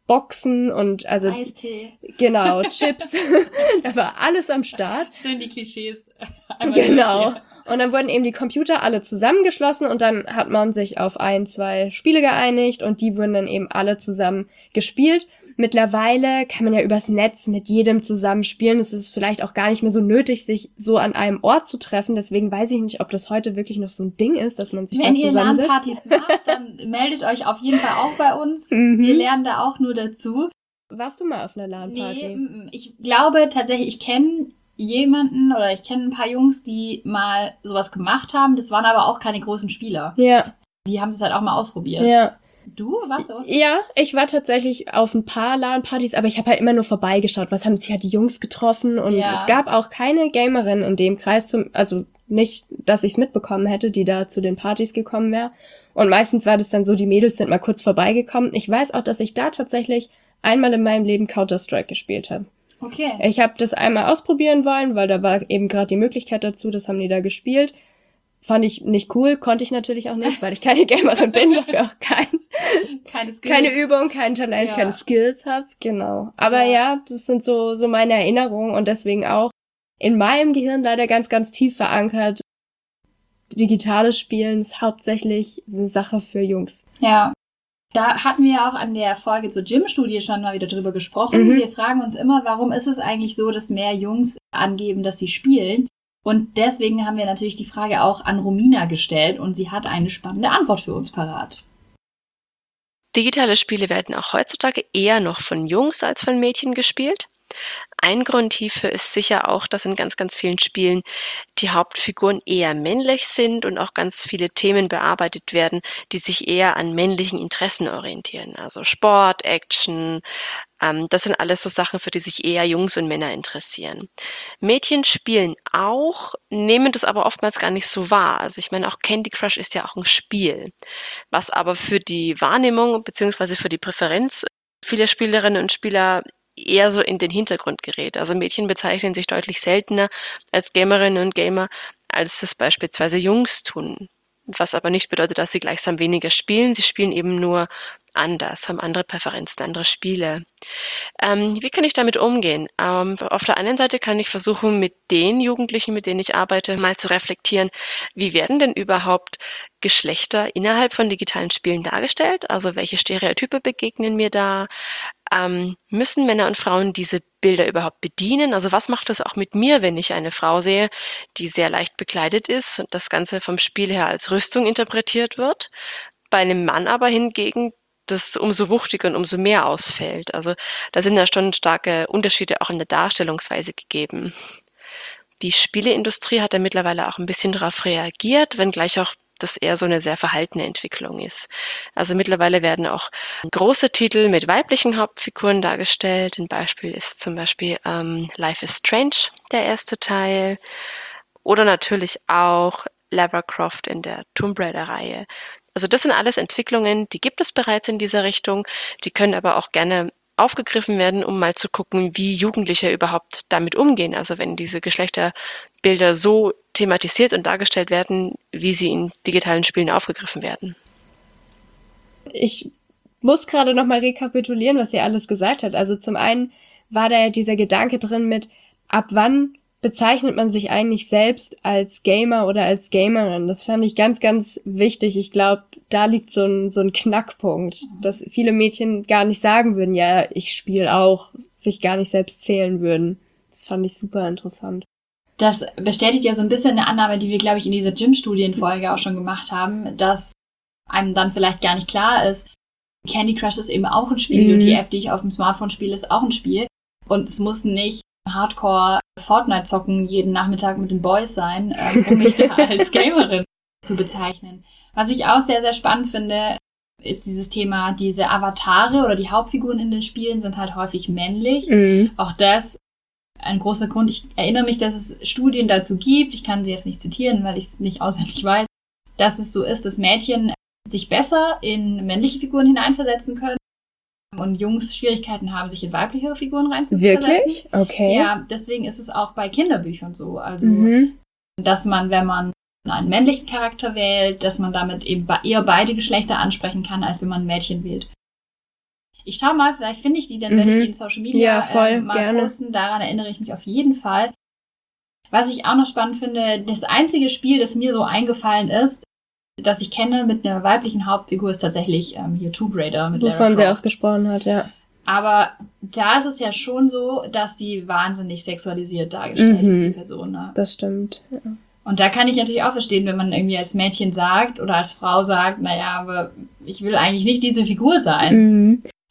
Speaker 1: Boxen und also
Speaker 2: Eistee.
Speaker 1: genau, Chips. Da war alles am Start.
Speaker 2: Schön die Klischees. Einmal
Speaker 1: Genau.
Speaker 2: durch hier.
Speaker 1: Und dann wurden eben die Computer alle zusammengeschlossen und dann hat man sich auf ein, zwei Spiele geeinigt und die wurden dann eben alle zusammen gespielt. Mittlerweile kann man ja übers Netz mit jedem zusammenspielen. Es ist vielleicht auch gar nicht mehr so nötig, sich so an einem Ort zu treffen. Deswegen weiß ich nicht, ob das heute wirklich noch so ein Ding ist, dass man sich
Speaker 2: Wenn
Speaker 1: da
Speaker 2: ihr
Speaker 1: zusammensetzt.
Speaker 2: LAN-Partys macht, dann meldet euch auf jeden Fall auch bei uns.
Speaker 1: Mhm.
Speaker 2: Wir lernen da auch nur dazu.
Speaker 1: Warst du mal auf einer LAN-Party?
Speaker 2: Nee, mm, mm. Ich glaube tatsächlich, ich kenne jemanden oder ich kenne ein paar Jungs, die mal sowas gemacht haben. Das waren aber auch keine großen Spieler.
Speaker 1: Ja.
Speaker 2: Die haben es halt auch mal ausprobiert.
Speaker 1: Ja.
Speaker 2: Du, warst du?
Speaker 1: Ja, ich war tatsächlich auf ein paar LAN-Partys, aber ich habe halt immer nur vorbeigeschaut. Was haben sich halt die Jungs getroffen? Und
Speaker 2: Ja.
Speaker 1: es gab auch keine Gamerin in dem Kreis, zum, also nicht, dass ich es mitbekommen hätte, die da zu den Partys gekommen wäre. Und meistens war das dann so, die Mädels sind mal kurz vorbeigekommen. Ich weiß auch, dass ich da tatsächlich einmal in meinem Leben Counter-Strike gespielt habe.
Speaker 2: Okay.
Speaker 1: Ich habe das einmal ausprobieren wollen, weil da war eben gerade die Möglichkeit dazu, das haben die da gespielt. Fand ich nicht cool, konnte ich natürlich auch nicht, weil ich keine Gamerin bin, dafür auch kein,
Speaker 2: keine, Skills.
Speaker 1: keine Übung, kein Talent,
Speaker 2: Ja.
Speaker 1: keine Skills habe. Genau. Aber
Speaker 2: Ja.
Speaker 1: ja, das sind so so meine Erinnerungen und deswegen auch in meinem Gehirn leider ganz, ganz tief verankert. Digitales Spielen ist hauptsächlich eine Sache für Jungs.
Speaker 2: Ja. Da hatten wir ja auch an der Folge zur Gym-Studie schon mal wieder drüber gesprochen.
Speaker 1: Mhm.
Speaker 2: Wir fragen uns immer, warum ist es eigentlich so, dass mehr Jungs angeben, dass sie spielen? Und deswegen haben wir natürlich die Frage auch an Romina gestellt und sie hat eine spannende Antwort für uns parat.
Speaker 3: Digitale Spiele werden auch heutzutage eher noch von Jungs als von Mädchen gespielt. Ein Grund hierfür ist sicher auch, dass in ganz, ganz vielen Spielen die Hauptfiguren eher männlich sind und auch ganz viele Themen bearbeitet werden, die sich eher an männlichen Interessen orientieren. Also Sport, Action, ähm, das sind alles so Sachen, für die sich eher Jungs und Männer interessieren. Mädchen spielen auch, nehmen das aber oftmals gar nicht so wahr. Also ich meine, auch Candy Crush ist ja auch ein Spiel, was aber für die Wahrnehmung bzw. für die Präferenz vieler Spielerinnen und Spieler eher so in den Hintergrund gerät. Also Mädchen bezeichnen sich deutlich seltener als Gamerinnen und Gamer, als das beispielsweise Jungs tun. Was aber nicht bedeutet, dass sie gleichsam weniger spielen. Sie spielen eben nur anders, haben andere Präferenzen, andere Spiele. Ähm, wie kann ich damit umgehen? Ähm, auf der einen Seite kann ich versuchen, mit den Jugendlichen, mit denen ich arbeite, mal zu reflektieren, wie werden denn überhaupt Geschlechter innerhalb von digitalen Spielen dargestellt? Also welche Stereotype begegnen mir da? Ähm, müssen Männer und Frauen diese Bilder überhaupt bedienen? Also was macht das auch mit mir, wenn ich eine Frau sehe, die sehr leicht bekleidet ist und das Ganze vom Spiel her als Rüstung interpretiert wird? Bei einem Mann aber hingegen das umso wuchtiger und umso mehr ausfällt. Also da sind ja schon starke Unterschiede auch in der Darstellungsweise gegeben. Die Spieleindustrie hat da mittlerweile auch ein bisschen darauf reagiert, wenngleich auch das eher so eine sehr verhaltene Entwicklung ist. Also mittlerweile werden auch große Titel mit weiblichen Hauptfiguren dargestellt. Ein Beispiel ist zum Beispiel ähm, Life is Strange, der erste Teil. Oder natürlich auch Lara Croft in der Tomb Raider-Reihe. Also das sind alles Entwicklungen, die gibt es bereits in dieser Richtung. Die können aber auch gerne aufgegriffen werden, um mal zu gucken, wie Jugendliche überhaupt damit umgehen. Also wenn diese Geschlechterbilder so thematisiert und dargestellt werden, wie sie in digitalen Spielen aufgegriffen werden.
Speaker 1: Ich muss gerade nochmal rekapitulieren, was ihr alles gesagt hat. Also zum einen war da ja dieser Gedanke drin mit, ab wann bezeichnet man sich eigentlich selbst als Gamer oder als Gamerin? Das fand ich ganz, ganz wichtig. Ich glaube, da liegt so ein, so ein Knackpunkt, dass viele Mädchen gar nicht sagen würden, ja, ich spiele auch, sich gar nicht selbst zählen würden. Das fand ich super interessant.
Speaker 2: Das bestätigt ja so ein bisschen eine Annahme, die wir, glaube ich, in dieser Gym-Studienfolge auch schon gemacht haben, dass einem dann vielleicht gar nicht klar ist, Candy Crush ist eben auch ein Spiel
Speaker 1: Mhm.
Speaker 2: und die App, die ich auf dem Smartphone spiele, ist auch ein Spiel. Und es muss nicht Hardcore Fortnite zocken jeden Nachmittag mit den Boys sein, ähm, um mich da als Gamerin zu bezeichnen. Was ich auch sehr, sehr spannend finde, ist dieses Thema, diese Avatare oder die Hauptfiguren in den Spielen sind halt häufig männlich.
Speaker 1: Mhm.
Speaker 2: Auch das ein großer Grund. Ich erinnere mich, dass es Studien dazu gibt, ich kann sie jetzt nicht zitieren, weil ich es nicht auswendig weiß, dass es so ist, dass Mädchen sich besser in männliche Figuren hineinversetzen können und Jungs Schwierigkeiten haben, sich in weibliche Figuren reinzuversetzen.
Speaker 1: Wirklich? Okay.
Speaker 2: Ja, deswegen ist es auch bei Kinderbüchern so. Also,
Speaker 1: Mhm.
Speaker 2: dass man, wenn man einen männlichen Charakter wählt, dass man damit eben eher beide Geschlechter ansprechen kann, als wenn man ein Mädchen wählt. Ich schau mal, vielleicht finde ich die, dann werde ich
Speaker 1: Mhm.
Speaker 2: die in Social Media
Speaker 1: Ja, voll,
Speaker 2: äh, mal
Speaker 1: gerne.
Speaker 2: posten. Daran erinnere ich mich auf jeden Fall. Was ich auch noch spannend finde, das einzige Spiel, das mir so eingefallen ist, das ich kenne mit einer weiblichen Hauptfigur, ist tatsächlich ähm, hier Tomb Raider mit Lara
Speaker 1: Wovon sie
Speaker 2: Croft.
Speaker 1: auch gesprochen hat, ja.
Speaker 2: Aber da ist es ja schon so, dass sie wahnsinnig sexualisiert dargestellt
Speaker 1: Mhm.
Speaker 2: ist, die Person. Ne?
Speaker 1: Das stimmt. Ja.
Speaker 2: Und da kann ich natürlich auch verstehen, wenn man irgendwie als Mädchen sagt oder als Frau sagt, naja, aber ich will eigentlich nicht diese Figur sein.
Speaker 1: Mhm.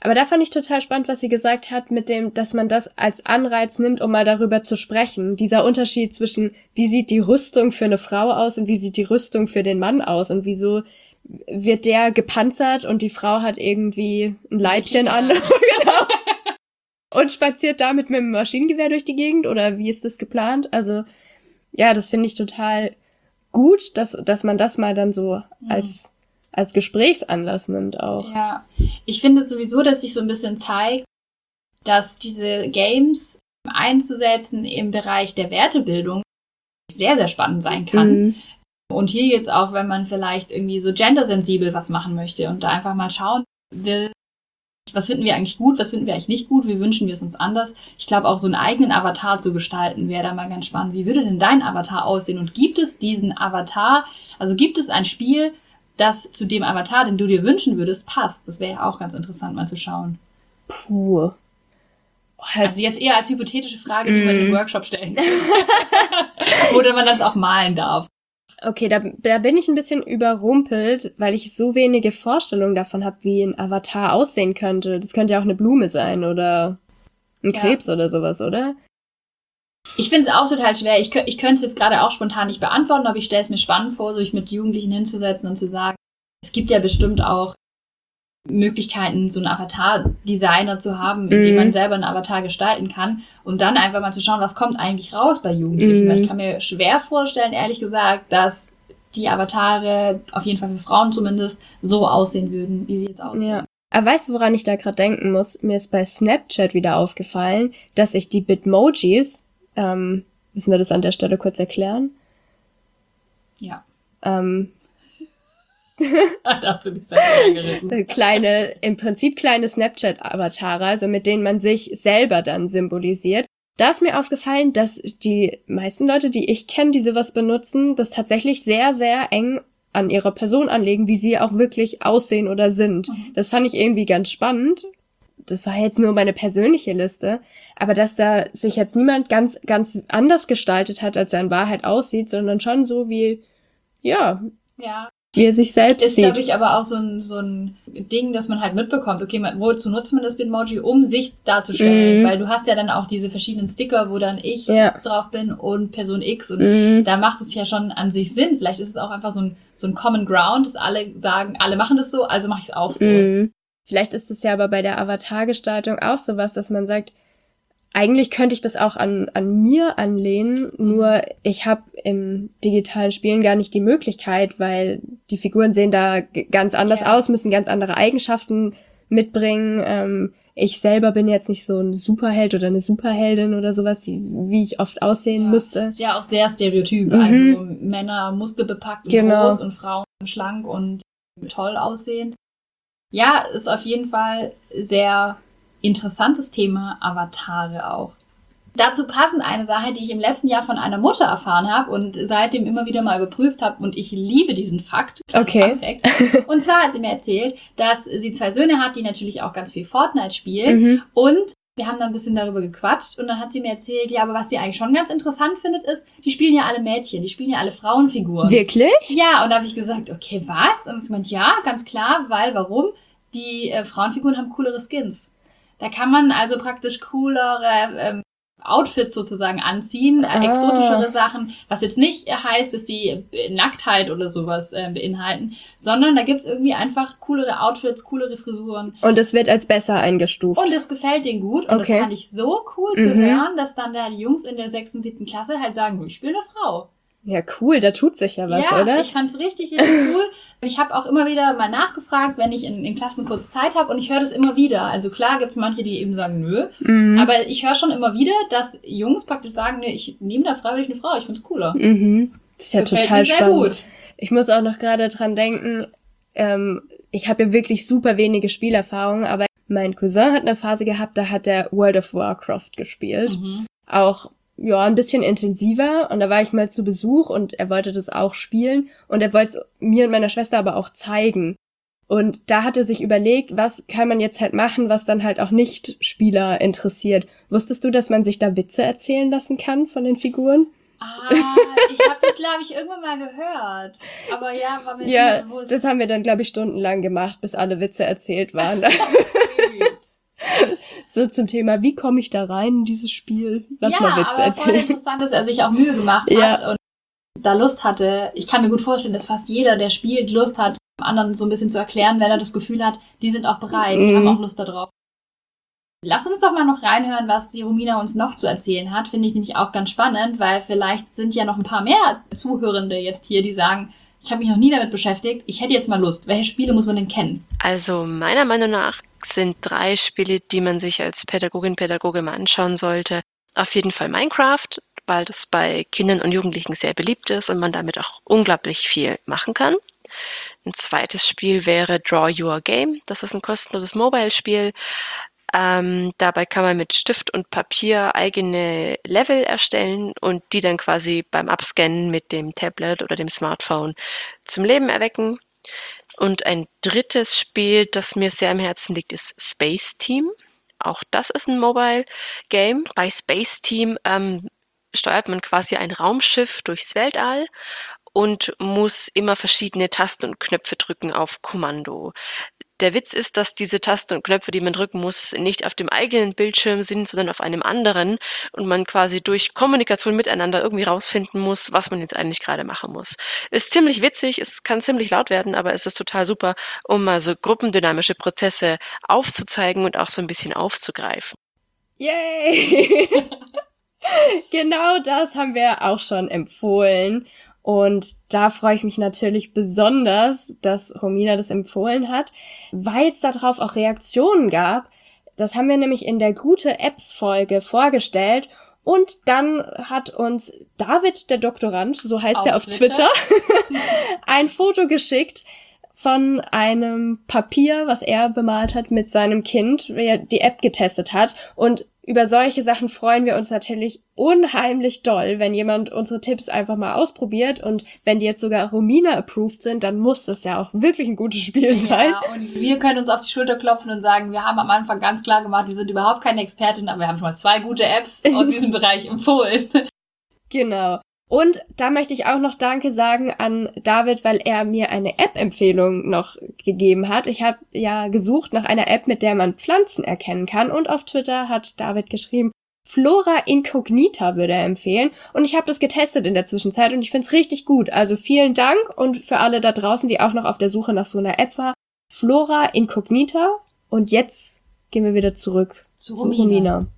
Speaker 1: Aber da fand ich total spannend, was sie gesagt hat, mit dem, dass man das als Anreiz nimmt, um mal darüber zu sprechen. Dieser Unterschied zwischen, wie sieht die Rüstung für eine Frau aus und wie sieht die Rüstung für den Mann aus und wieso wird der gepanzert und die Frau hat irgendwie ein Leibchen an. Genau. Und spaziert damit mit dem Maschinengewehr durch die Gegend oder wie ist das geplant? Also ja, das finde ich total gut, dass dass man das mal dann so mhm. als als Gesprächsanlass nimmt auch.
Speaker 2: Ja, ich finde sowieso, dass sich so ein bisschen zeigt, dass diese Games einzusetzen im Bereich der Wertebildung sehr, sehr spannend sein kann. Mhm. Und hier jetzt auch, wenn man vielleicht irgendwie so gendersensibel was machen möchte und da einfach mal schauen will, was finden wir eigentlich gut, was finden wir eigentlich nicht gut, wie wünschen wir es uns anders. Ich glaube, auch so einen eigenen Avatar zu gestalten, wäre da mal ganz spannend. Wie würde denn dein Avatar aussehen? Und gibt es diesen Avatar, also gibt es ein Spiel, das zu dem Avatar, den du dir wünschen würdest, passt? Das wäre ja auch ganz interessant mal zu schauen.
Speaker 1: Puh.
Speaker 2: Also jetzt eher als hypothetische Frage, die mm. man im Workshop stellen kann. Oder man das auch malen darf.
Speaker 1: Okay, da, da bin ich ein bisschen überrumpelt, weil ich so wenige Vorstellungen davon habe, wie ein Avatar aussehen könnte. Das könnte ja auch eine Blume sein oder ein ja. Krebs oder sowas, oder?
Speaker 2: Ich finde es auch total schwer. Ich, ich könnte es jetzt gerade auch spontan nicht beantworten, aber ich stelle es mir spannend vor, sich mit Jugendlichen hinzusetzen und zu sagen, es gibt ja bestimmt auch Möglichkeiten, so einen Avatar-Designer zu haben, in dem mm. man selber einen Avatar gestalten kann und dann einfach mal zu schauen, was kommt eigentlich raus bei Jugendlichen. Mm. Weil ich kann mir schwer vorstellen, ehrlich gesagt, dass die Avatare, auf jeden Fall für Frauen zumindest, so aussehen würden, wie sie jetzt aussehen.
Speaker 1: Ja. Aber weißt du, woran ich da gerade denken muss? Mir ist bei Snapchat wieder aufgefallen, dass ich die Bitmojis, ähm, müssen wir das an der Stelle kurz erklären?
Speaker 2: Ja.
Speaker 1: Ähm,
Speaker 2: da hast du dich selber geritten.
Speaker 1: Kleine, im Prinzip kleine Snapchat-Avatare, also mit denen man sich selber dann symbolisiert. Da ist mir aufgefallen, dass die meisten Leute, die ich kenne, die sowas benutzen, das tatsächlich sehr, sehr eng an ihrer Person anlegen, wie sie auch wirklich aussehen oder sind. Mhm. Das fand ich irgendwie ganz spannend. Das war jetzt nur meine persönliche Liste. Aber dass da sich jetzt niemand ganz, ganz anders gestaltet hat, als er in Wahrheit aussieht, sondern schon so wie, ja,
Speaker 2: ja.
Speaker 1: wie er sich selbst
Speaker 2: ist,
Speaker 1: sieht.
Speaker 2: Ist, glaube ich, aber auch so ein, so ein Ding, dass man halt mitbekommt, okay, man, wozu nutzt man das Bitmoji, um sich darzustellen? Mm. Weil du hast ja dann auch diese verschiedenen Sticker, wo dann ich ja. drauf bin und Person X und mm. da macht es ja schon an sich Sinn. Vielleicht ist es auch einfach so ein, so ein Common Ground, dass alle sagen, alle machen das so, also mache ich es auch so.
Speaker 1: Mm. Vielleicht ist es ja aber bei der Avatargestaltung auch sowas, dass man sagt, eigentlich könnte ich das auch an an mir anlehnen, nur ich habe im digitalen Spielen gar nicht die Möglichkeit, weil die Figuren sehen da g- ganz anders ja. aus, müssen ganz andere Eigenschaften mitbringen. Ähm, ich selber bin jetzt nicht so ein Superheld oder eine Superheldin oder sowas, die, wie ich oft aussehen
Speaker 2: ja.
Speaker 1: müsste.
Speaker 2: Ist ja auch sehr stereotyp,
Speaker 1: Mhm.
Speaker 2: also Männer muskelbepackt und
Speaker 1: genau.
Speaker 2: groß und Frauen schlank und toll aussehen. Ja, ist auf jeden Fall sehr interessantes Thema, Avatare auch. Dazu passend eine Sache, die ich im letzten Jahr von einer Mutter erfahren habe und seitdem immer wieder mal überprüft habe und ich liebe diesen Fakt.
Speaker 1: Okay.
Speaker 2: Fun Fact. Und zwar hat sie mir erzählt, dass sie zwei Söhne hat, die natürlich auch ganz viel Fortnite spielen
Speaker 1: Mhm.
Speaker 2: und wir haben da ein bisschen darüber gequatscht und dann hat sie mir erzählt, ja, aber was sie eigentlich schon ganz interessant findet ist, die spielen ja alle Mädchen, die spielen ja alle Frauenfiguren.
Speaker 1: Wirklich?
Speaker 2: Ja, und da habe ich gesagt, okay, was? Und sie meint, ja, ganz klar, weil, warum? Die äh, Frauenfiguren haben coolere Skins. Da kann man also praktisch coolere ähm, Outfits sozusagen anziehen, äh,
Speaker 1: Ah.
Speaker 2: exotischere Sachen, was jetzt nicht heißt, dass die äh, Nacktheit oder sowas äh, beinhalten, sondern da gibt's irgendwie einfach coolere Outfits, coolere Frisuren.
Speaker 1: Und es wird als besser eingestuft.
Speaker 2: Und es gefällt denen gut. Und
Speaker 1: Okay.
Speaker 2: das fand ich so cool zu
Speaker 1: Mhm.
Speaker 2: hören, dass dann da die Jungs in der sechsten, siebten Klasse halt sagen, ich spiele eine Frau.
Speaker 1: Ja, cool, da tut sich ja was,
Speaker 2: ja,
Speaker 1: oder?
Speaker 2: ich fand's richtig, richtig cool. Ich habe auch immer wieder mal nachgefragt, wenn ich in, in Klassen kurz Zeit habe und ich höre das immer wieder. Also klar gibt's manche, die eben sagen, nö.
Speaker 1: Mhm.
Speaker 2: Aber ich höre schon immer wieder, dass Jungs praktisch sagen, nee, ich nehme da freiwillig eine Frau, ich find's cooler.
Speaker 1: Mhm. Das ist ja
Speaker 2: Gefällt
Speaker 1: total
Speaker 2: mir sehr
Speaker 1: spannend.
Speaker 2: gut.
Speaker 1: Ich muss auch noch gerade dran denken, ähm, ich habe ja wirklich super wenige Spielerfahrung, aber mein Cousin hat eine Phase gehabt, da hat er World of Warcraft gespielt.
Speaker 2: Mhm.
Speaker 1: Auch, ja, ein bisschen intensiver. Und da war ich mal zu Besuch und er wollte das auch spielen. Und er wollte es mir und meiner Schwester aber auch zeigen. Und da hat er sich überlegt, was kann man jetzt halt machen, was dann halt auch Nicht-Spieler interessiert. Wusstest du, dass man sich da Witze erzählen lassen kann von den Figuren?
Speaker 2: Ah, ich habe das, glaube ich, irgendwann mal gehört. Aber ja, war mir
Speaker 1: Ja,
Speaker 2: nicht mehr bewusst.
Speaker 1: das haben wir dann, glaube ich, stundenlang gemacht, bis alle Witze erzählt waren.
Speaker 2: Süß.
Speaker 1: so zum Thema, wie komme ich da rein in dieses Spiel? Lass
Speaker 2: ja,
Speaker 1: mal Witze
Speaker 2: aber
Speaker 1: erzählen.
Speaker 2: voll interessant, dass er sich auch Mühe gemacht
Speaker 1: Ja.
Speaker 2: hat und da Lust hatte. Ich kann mir gut vorstellen, dass fast jeder, der spielt, Lust hat, dem anderen so ein bisschen zu erklären, wenn er das Gefühl hat, die sind auch bereit, die
Speaker 1: Mhm.
Speaker 2: haben auch Lust darauf. Lass uns doch mal noch reinhören, was die Romina uns noch zu erzählen hat. Finde ich nämlich auch ganz spannend, weil vielleicht sind ja noch ein paar mehr Zuhörende jetzt hier, die sagen, ich habe mich noch nie damit beschäftigt, ich hätte jetzt mal Lust. Welche Spiele muss man denn kennen?
Speaker 3: Also meiner Meinung nach sind drei Spiele, die man sich als Pädagogin, Pädagoge mal anschauen sollte. Auf jeden Fall Minecraft, weil das bei Kindern und Jugendlichen sehr beliebt ist und man damit auch unglaublich viel machen kann. Ein zweites Spiel wäre Draw Your Game. Das ist ein kostenloses Mobile-Spiel. Ähm, dabei kann man mit Stift und Papier eigene Level erstellen und die dann quasi beim Abscannen mit dem Tablet oder dem Smartphone zum Leben erwecken. Und ein drittes Spiel, das mir sehr am Herzen liegt, ist Space Team. Auch das ist ein Mobile-Game. Bei Space Team ähm, steuert man quasi ein Raumschiff durchs Weltall und muss immer verschiedene Tasten und Knöpfe drücken auf Kommando. Der Witz ist, dass diese Tasten und Knöpfe, die man drücken muss, nicht auf dem eigenen Bildschirm sind, sondern auf einem anderen und man quasi durch Kommunikation miteinander irgendwie rausfinden muss, was man jetzt eigentlich gerade machen muss. Ist ziemlich witzig, es kann ziemlich laut werden, aber es ist total super, um mal so gruppendynamische Prozesse aufzuzeigen und auch so ein bisschen aufzugreifen.
Speaker 1: Yay! Genau das haben wir auch schon empfohlen. Und da freue ich mich natürlich besonders, dass Romina das empfohlen hat, weil es darauf auch Reaktionen gab. Das haben wir nämlich in der Gute-Apps-Folge vorgestellt. Und dann hat uns David, der Doktorand, so heißt
Speaker 2: Auf
Speaker 1: er auf
Speaker 2: Twitter,
Speaker 1: Twitter, ein Foto geschickt von einem Papier, was er bemalt hat mit seinem Kind, wie er die App getestet hat. Und über solche Sachen freuen wir uns natürlich unheimlich doll, wenn jemand unsere Tipps einfach mal ausprobiert. Und wenn die jetzt sogar Romina-approved sind, dann muss das ja auch wirklich ein gutes Spiel sein.
Speaker 2: Ja, und wir können uns auf die Schulter klopfen und sagen, wir haben am Anfang ganz klar gemacht, wir sind überhaupt keine Expertin, aber wir haben schon mal zwei gute Apps aus diesem Bereich empfohlen.
Speaker 1: Genau. Und da möchte ich auch noch Danke sagen an David, weil er mir eine App-Empfehlung noch gegeben hat. Ich habe ja gesucht nach einer App, mit der man Pflanzen erkennen kann. Und auf Twitter hat David geschrieben, Flora Incognita würde er empfehlen. Und ich habe das getestet in der Zwischenzeit und ich finde es richtig gut. Also vielen Dank und für alle da draußen, die auch noch auf der Suche nach so einer App war. Flora Incognita. Und jetzt gehen wir wieder zurück
Speaker 2: Zu
Speaker 1: zu
Speaker 2: Romina.
Speaker 1: Romina.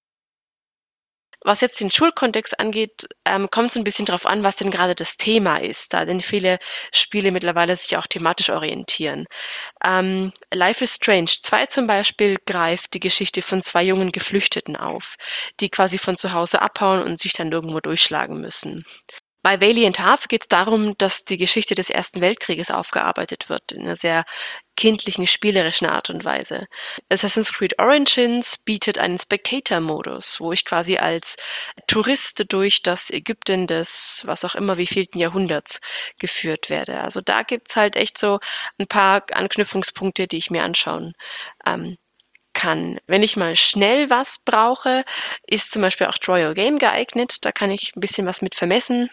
Speaker 3: Was jetzt den Schulkontext angeht, ähm, kommt es ein bisschen darauf an, was denn gerade das Thema ist, da denn viele Spiele mittlerweile sich auch thematisch orientieren. Ähm, Life is Strange zwei zum Beispiel greift die Geschichte von zwei jungen Geflüchteten auf, die quasi von zu Hause abhauen und sich dann irgendwo durchschlagen müssen. Bei Valiant Hearts geht es darum, dass die Geschichte des Ersten Weltkrieges aufgearbeitet wird, in einer sehr kindlichen, spielerischen Art und Weise. Assassin's Creed Origins bietet einen Spectator-Modus, wo ich quasi als Tourist durch das Ägypten des, was auch immer, wievielten Jahrhunderts geführt werde. Also da gibt's halt echt so ein paar Anknüpfungspunkte, die ich mir anschauen ähm, kann. Wenn ich mal schnell was brauche, ist zum Beispiel auch Draw Your Game geeignet. Da kann ich ein bisschen was mit vermessen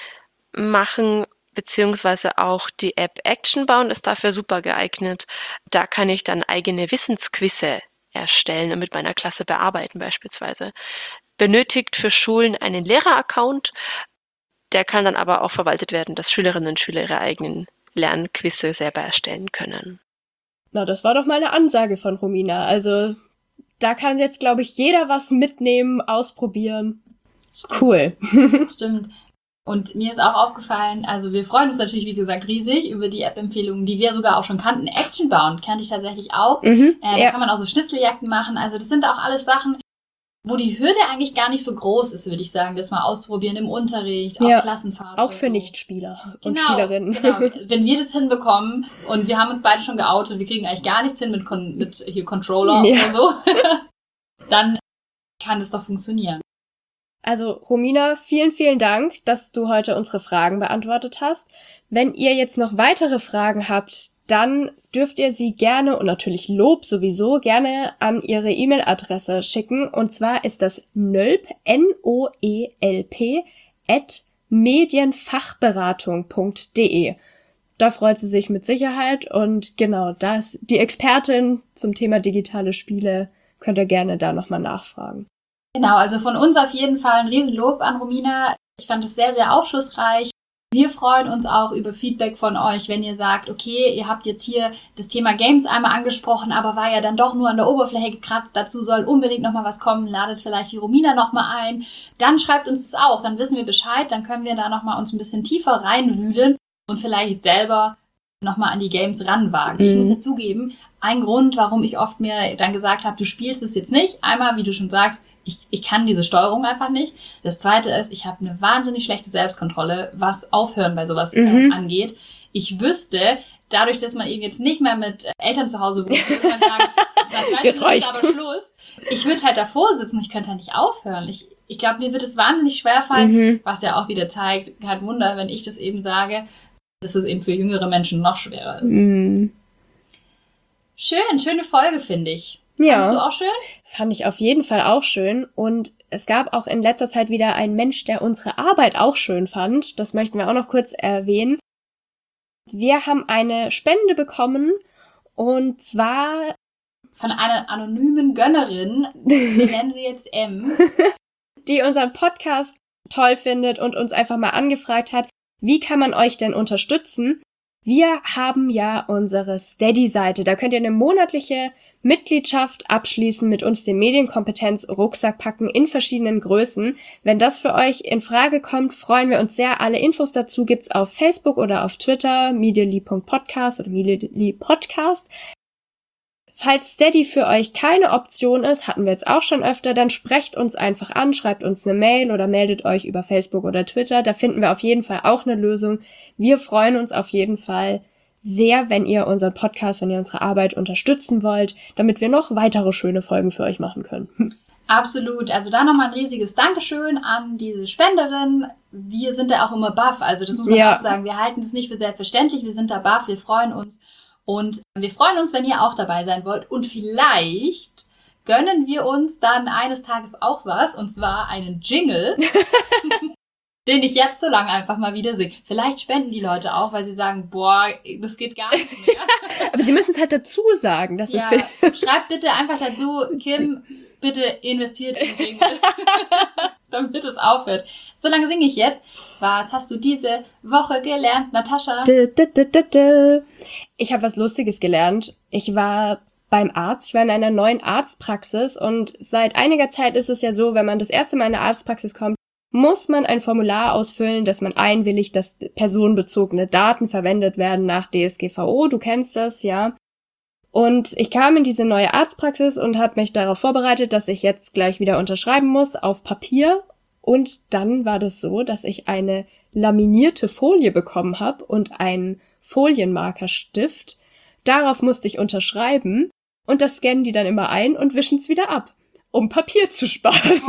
Speaker 3: machen, beziehungsweise auch die App Actionbound ist dafür super geeignet. Da kann ich dann eigene Wissensquizze erstellen und mit meiner Klasse bearbeiten beispielsweise. Benötigt für Schulen einen Lehreraccount. Der kann dann aber auch verwaltet werden, dass Schülerinnen und Schüler ihre eigenen Lernquizze selber erstellen können.
Speaker 1: Na, das war doch mal eine Ansage von Romina. Also da kann jetzt, glaube ich, jeder was mitnehmen, ausprobieren. Cool.
Speaker 2: Stimmt. Und mir ist auch aufgefallen, also wir freuen uns natürlich, wie gesagt, riesig über die App-Empfehlungen, die wir sogar auch schon kannten. Actionbound kannte ich tatsächlich auch.
Speaker 1: Mhm,
Speaker 2: äh, da
Speaker 1: ja.
Speaker 2: kann man auch so Schnitzeljagden machen. Also das sind auch alles Sachen, wo die Hürde eigentlich gar nicht so groß ist, würde ich sagen, das mal auszuprobieren im Unterricht, auf
Speaker 1: Ja,
Speaker 2: Klassenfahrt.
Speaker 1: Auch
Speaker 2: oder
Speaker 1: für
Speaker 2: so.
Speaker 1: Nichtspieler und
Speaker 2: Genau,
Speaker 1: Spielerinnen.
Speaker 2: genau. Wenn wir das hinbekommen und wir haben uns beide schon geoutet, wir kriegen eigentlich gar nichts hin mit, Con- mit hier Controller
Speaker 1: Ja.
Speaker 2: oder so, dann kann das doch funktionieren.
Speaker 1: Also Romina, vielen, vielen Dank, dass du heute unsere Fragen beantwortet hast. Wenn ihr jetzt noch weitere Fragen habt, dann dürft ihr sie gerne und natürlich Lob sowieso gerne an ihre E-Mail-Adresse schicken. Und zwar ist das nölp, N O E L P, at medienfachberatung punkt de. Da freut sie sich mit Sicherheit und genau, da ist die Expertin zum Thema digitale Spiele könnt ihr gerne da nochmal nachfragen.
Speaker 2: Genau, also von uns auf jeden Fall ein Riesenlob an Romina. Ich fand es sehr, sehr aufschlussreich. Wir freuen uns auch über Feedback von euch, wenn ihr sagt, okay, ihr habt jetzt hier das Thema Games einmal angesprochen, aber war ja dann doch nur an der Oberfläche gekratzt. Dazu soll unbedingt nochmal was kommen. Ladet vielleicht die Romina nochmal ein. Dann schreibt uns das auch. Dann wissen wir Bescheid. Dann können wir da nochmal uns ein bisschen tiefer reinwühlen und vielleicht selber nochmal an die Games ranwagen. Mhm. Ich muss ja zugeben, ein Grund, warum ich oft mir dann gesagt habe, du spielst es jetzt nicht. Einmal, wie du schon sagst, Ich, ich kann diese Steuerung einfach nicht. Das Zweite ist, ich habe eine wahnsinnig schlechte Selbstkontrolle, was Aufhören bei sowas mhm. äh, angeht. Ich wüsste, dadurch, dass man eben jetzt nicht mehr mit Eltern zu Hause wohnt, würde man sagen, das ist aber Schluss. Ich würde halt davor sitzen, ich könnte halt nicht aufhören. Ich, ich glaube, mir wird es wahnsinnig schwerfallen, mhm. was ja auch wieder zeigt, kein Wunder, wenn ich das eben sage, dass es eben für jüngere Menschen noch schwerer ist. Mhm. Schön, schöne Folge, finde ich.
Speaker 1: Ja.
Speaker 2: Fandest du auch schön?
Speaker 1: Fand ich auf jeden Fall auch schön. Und es gab auch in letzter Zeit wieder einen Mensch, der unsere Arbeit auch schön fand. Das möchten wir auch noch kurz erwähnen. Wir haben eine Spende bekommen und zwar
Speaker 2: von einer anonymen Gönnerin, wir nennen sie jetzt M,
Speaker 1: die unseren Podcast toll findet und uns einfach mal angefragt hat, wie kann man euch denn unterstützen? Wir haben ja unsere Steady-Seite. Da könnt ihr eine monatliche Mitgliedschaft abschließen, mit uns den Medienkompetenz-Rucksack packen in verschiedenen Größen. Wenn das für euch in Frage kommt, freuen wir uns sehr. Alle Infos dazu gibt's auf Facebook oder auf Twitter, medially punkt podcast oder medially podcast. Falls Steady für euch keine Option ist, hatten wir jetzt auch schon öfter, dann sprecht uns einfach an, schreibt uns eine Mail oder meldet euch über Facebook oder Twitter. Da finden wir auf jeden Fall auch eine Lösung. Wir freuen uns auf jeden Fall sehr, wenn ihr unseren Podcast, wenn ihr unsere Arbeit unterstützen wollt, damit wir noch weitere schöne Folgen für euch machen können.
Speaker 2: Absolut. Also da nochmal ein riesiges Dankeschön an diese Spenderin. Wir sind da auch immer baff. Also das muss man ja auch sagen. Wir halten es nicht für selbstverständlich. Wir sind da baff. Wir freuen uns. Und wir freuen uns, wenn ihr auch dabei sein wollt. Und vielleicht gönnen wir uns dann eines Tages auch was. Und zwar einen Jingle, den ich jetzt so lange einfach mal wieder singe. Vielleicht spenden die Leute auch, weil sie sagen, boah, das geht gar nicht mehr.
Speaker 1: Aber sie müssen es halt dazu sagen. Dass
Speaker 2: ja,
Speaker 1: es
Speaker 2: schreibt bitte einfach dazu, Kim, bitte investiert in den Jingle, damit es aufhört. So lange singe ich jetzt. Was hast du diese Woche gelernt, Natascha?
Speaker 1: Ich habe was Lustiges gelernt. Ich war beim Arzt, ich war in einer neuen Arztpraxis und seit einiger Zeit ist es ja so, wenn man das erste Mal in eine Arztpraxis kommt, muss man ein Formular ausfüllen, dass man einwilligt, dass personenbezogene Daten verwendet werden nach D S G V O. Du kennst das, ja. Und ich kam in diese neue Arztpraxis und habe mich darauf vorbereitet, dass ich jetzt gleich wieder unterschreiben muss auf Papier. Und dann war das so, dass ich eine laminierte Folie bekommen habe und einen Folienmarkerstift. Darauf musste ich unterschreiben und das scannen die dann immer ein und wischen es wieder ab, um Papier zu sparen.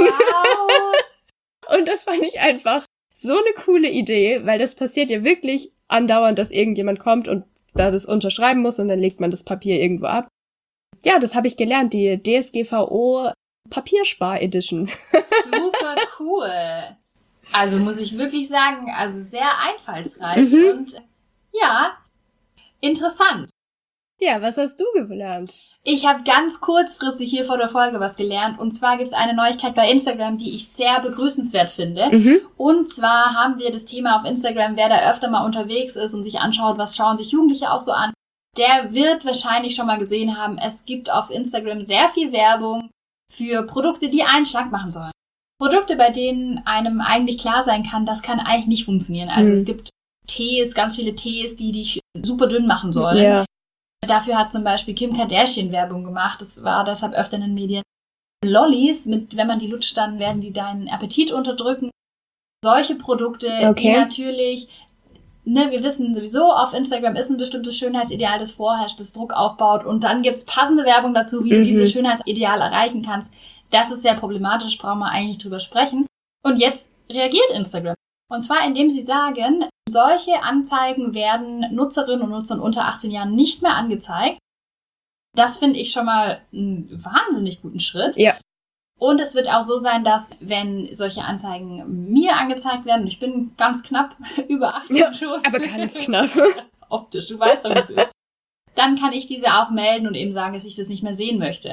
Speaker 2: Wow.
Speaker 1: Und das fand ich einfach so eine coole Idee, weil das passiert ja wirklich andauernd, dass irgendjemand kommt und da das unterschreiben muss und dann legt man das Papier irgendwo ab. Ja, das habe ich gelernt, die D S G V O Papierspar-Edition.
Speaker 2: Super cool. Also muss ich wirklich sagen, also sehr einfallsreich mhm. und ja, interessant.
Speaker 1: Ja, was hast du gelernt?
Speaker 2: Ich habe ganz kurzfristig hier vor der Folge was gelernt. Und zwar gibt es eine Neuigkeit bei Instagram, die ich sehr begrüßenswert finde. Mhm. Und zwar haben wir das Thema auf Instagram, wer da öfter mal unterwegs ist und sich anschaut, was schauen sich Jugendliche auch so an, der wird wahrscheinlich schon mal gesehen haben, es gibt auf Instagram sehr viel Werbung für Produkte, die einen schlank machen sollen. Produkte, bei denen einem eigentlich klar sein kann, das kann eigentlich nicht funktionieren. Also mhm. es gibt Tees, ganz viele Tees, die dich super dünn machen sollen. Ja. Dafür hat zum Beispiel Kim Kardashian Werbung gemacht. Das war deshalb öfter in den Medien. Lollis, mit, wenn man die lutscht, dann werden die deinen Appetit unterdrücken. Solche Produkte, okay. die natürlich, ne, wir wissen sowieso, auf Instagram ist ein bestimmtes Schönheitsideal, das vorherrscht, das Druck aufbaut. Und dann gibt's passende Werbung dazu, wie mhm. du dieses Schönheitsideal erreichen kannst. Das ist sehr problematisch, brauchen wir eigentlich drüber sprechen. Und jetzt reagiert Instagram. Und zwar, indem sie sagen, solche Anzeigen werden Nutzerinnen und Nutzern unter achtzehn Jahren nicht mehr angezeigt. Das finde ich schon mal einen wahnsinnig guten Schritt.
Speaker 1: Ja.
Speaker 2: Und es wird auch so sein, dass, wenn solche Anzeigen mir angezeigt werden, und ich bin ganz knapp über achtzehn
Speaker 1: ja,
Speaker 2: schon.
Speaker 1: Aber ganz knapp.
Speaker 2: Optisch, du weißt doch, wie es ist. Dann kann ich diese auch melden und eben sagen, dass ich das nicht mehr sehen möchte.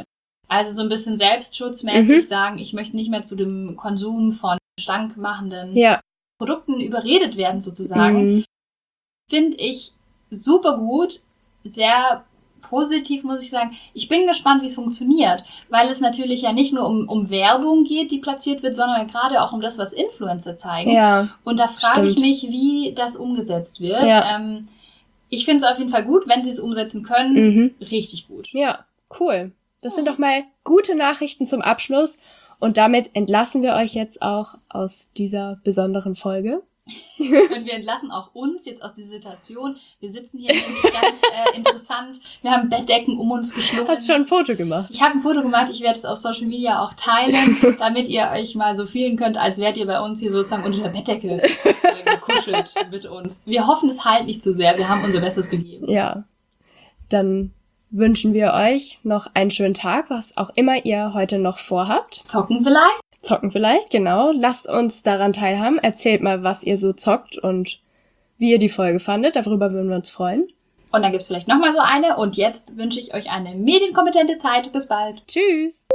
Speaker 2: Also so ein bisschen selbstschutzmäßig
Speaker 1: Mhm.
Speaker 2: sagen, ich möchte nicht mehr zu dem Konsum von stankmachenden
Speaker 1: Ja.
Speaker 2: Produkten überredet werden sozusagen.
Speaker 1: Mhm.
Speaker 2: Finde ich super gut, sehr positiv, muss ich sagen. Ich bin gespannt, wie es funktioniert, weil es natürlich ja nicht nur um, um Werbung geht, die platziert wird, sondern gerade auch um das, was Influencer zeigen.
Speaker 1: Ja.
Speaker 2: Und da frage ich
Speaker 1: stimmt.
Speaker 2: mich, wie das umgesetzt wird.
Speaker 1: Ja.
Speaker 2: Ähm, ich finde es auf jeden Fall gut, wenn sie es umsetzen können.
Speaker 1: Mhm.
Speaker 2: Richtig gut.
Speaker 1: Ja, cool. Das sind doch mal gute Nachrichten zum Abschluss. Und damit entlassen wir euch jetzt auch aus dieser besonderen Folge.
Speaker 2: Und wir entlassen auch uns jetzt aus dieser Situation. Wir sitzen hier nämlich ganz äh, interessant. Wir haben Bettdecken um uns geschlungen.
Speaker 1: Hast schon ein Foto gemacht?
Speaker 2: Ich habe ein Foto gemacht. Ich werde es auf Social Media auch teilen, damit ihr euch mal so fühlen könnt, als wärt ihr bei uns hier sozusagen unter der Bettdecke äh, gekuschelt mit uns. Wir hoffen, es halt nicht zu sehr. Wir haben unser Bestes gegeben.
Speaker 1: Ja. Dann wünschen wir euch noch einen schönen Tag, was auch immer ihr heute noch vorhabt.
Speaker 2: Zocken vielleicht?
Speaker 1: Zocken vielleicht, genau. Lasst uns daran teilhaben. Erzählt mal, was ihr so zockt und wie ihr die Folge fandet. Darüber würden wir uns freuen.
Speaker 2: Und dann gibt's vielleicht nochmal so eine. Und jetzt wünsche ich euch eine medienkompetente Zeit. Bis bald.
Speaker 1: Tschüss!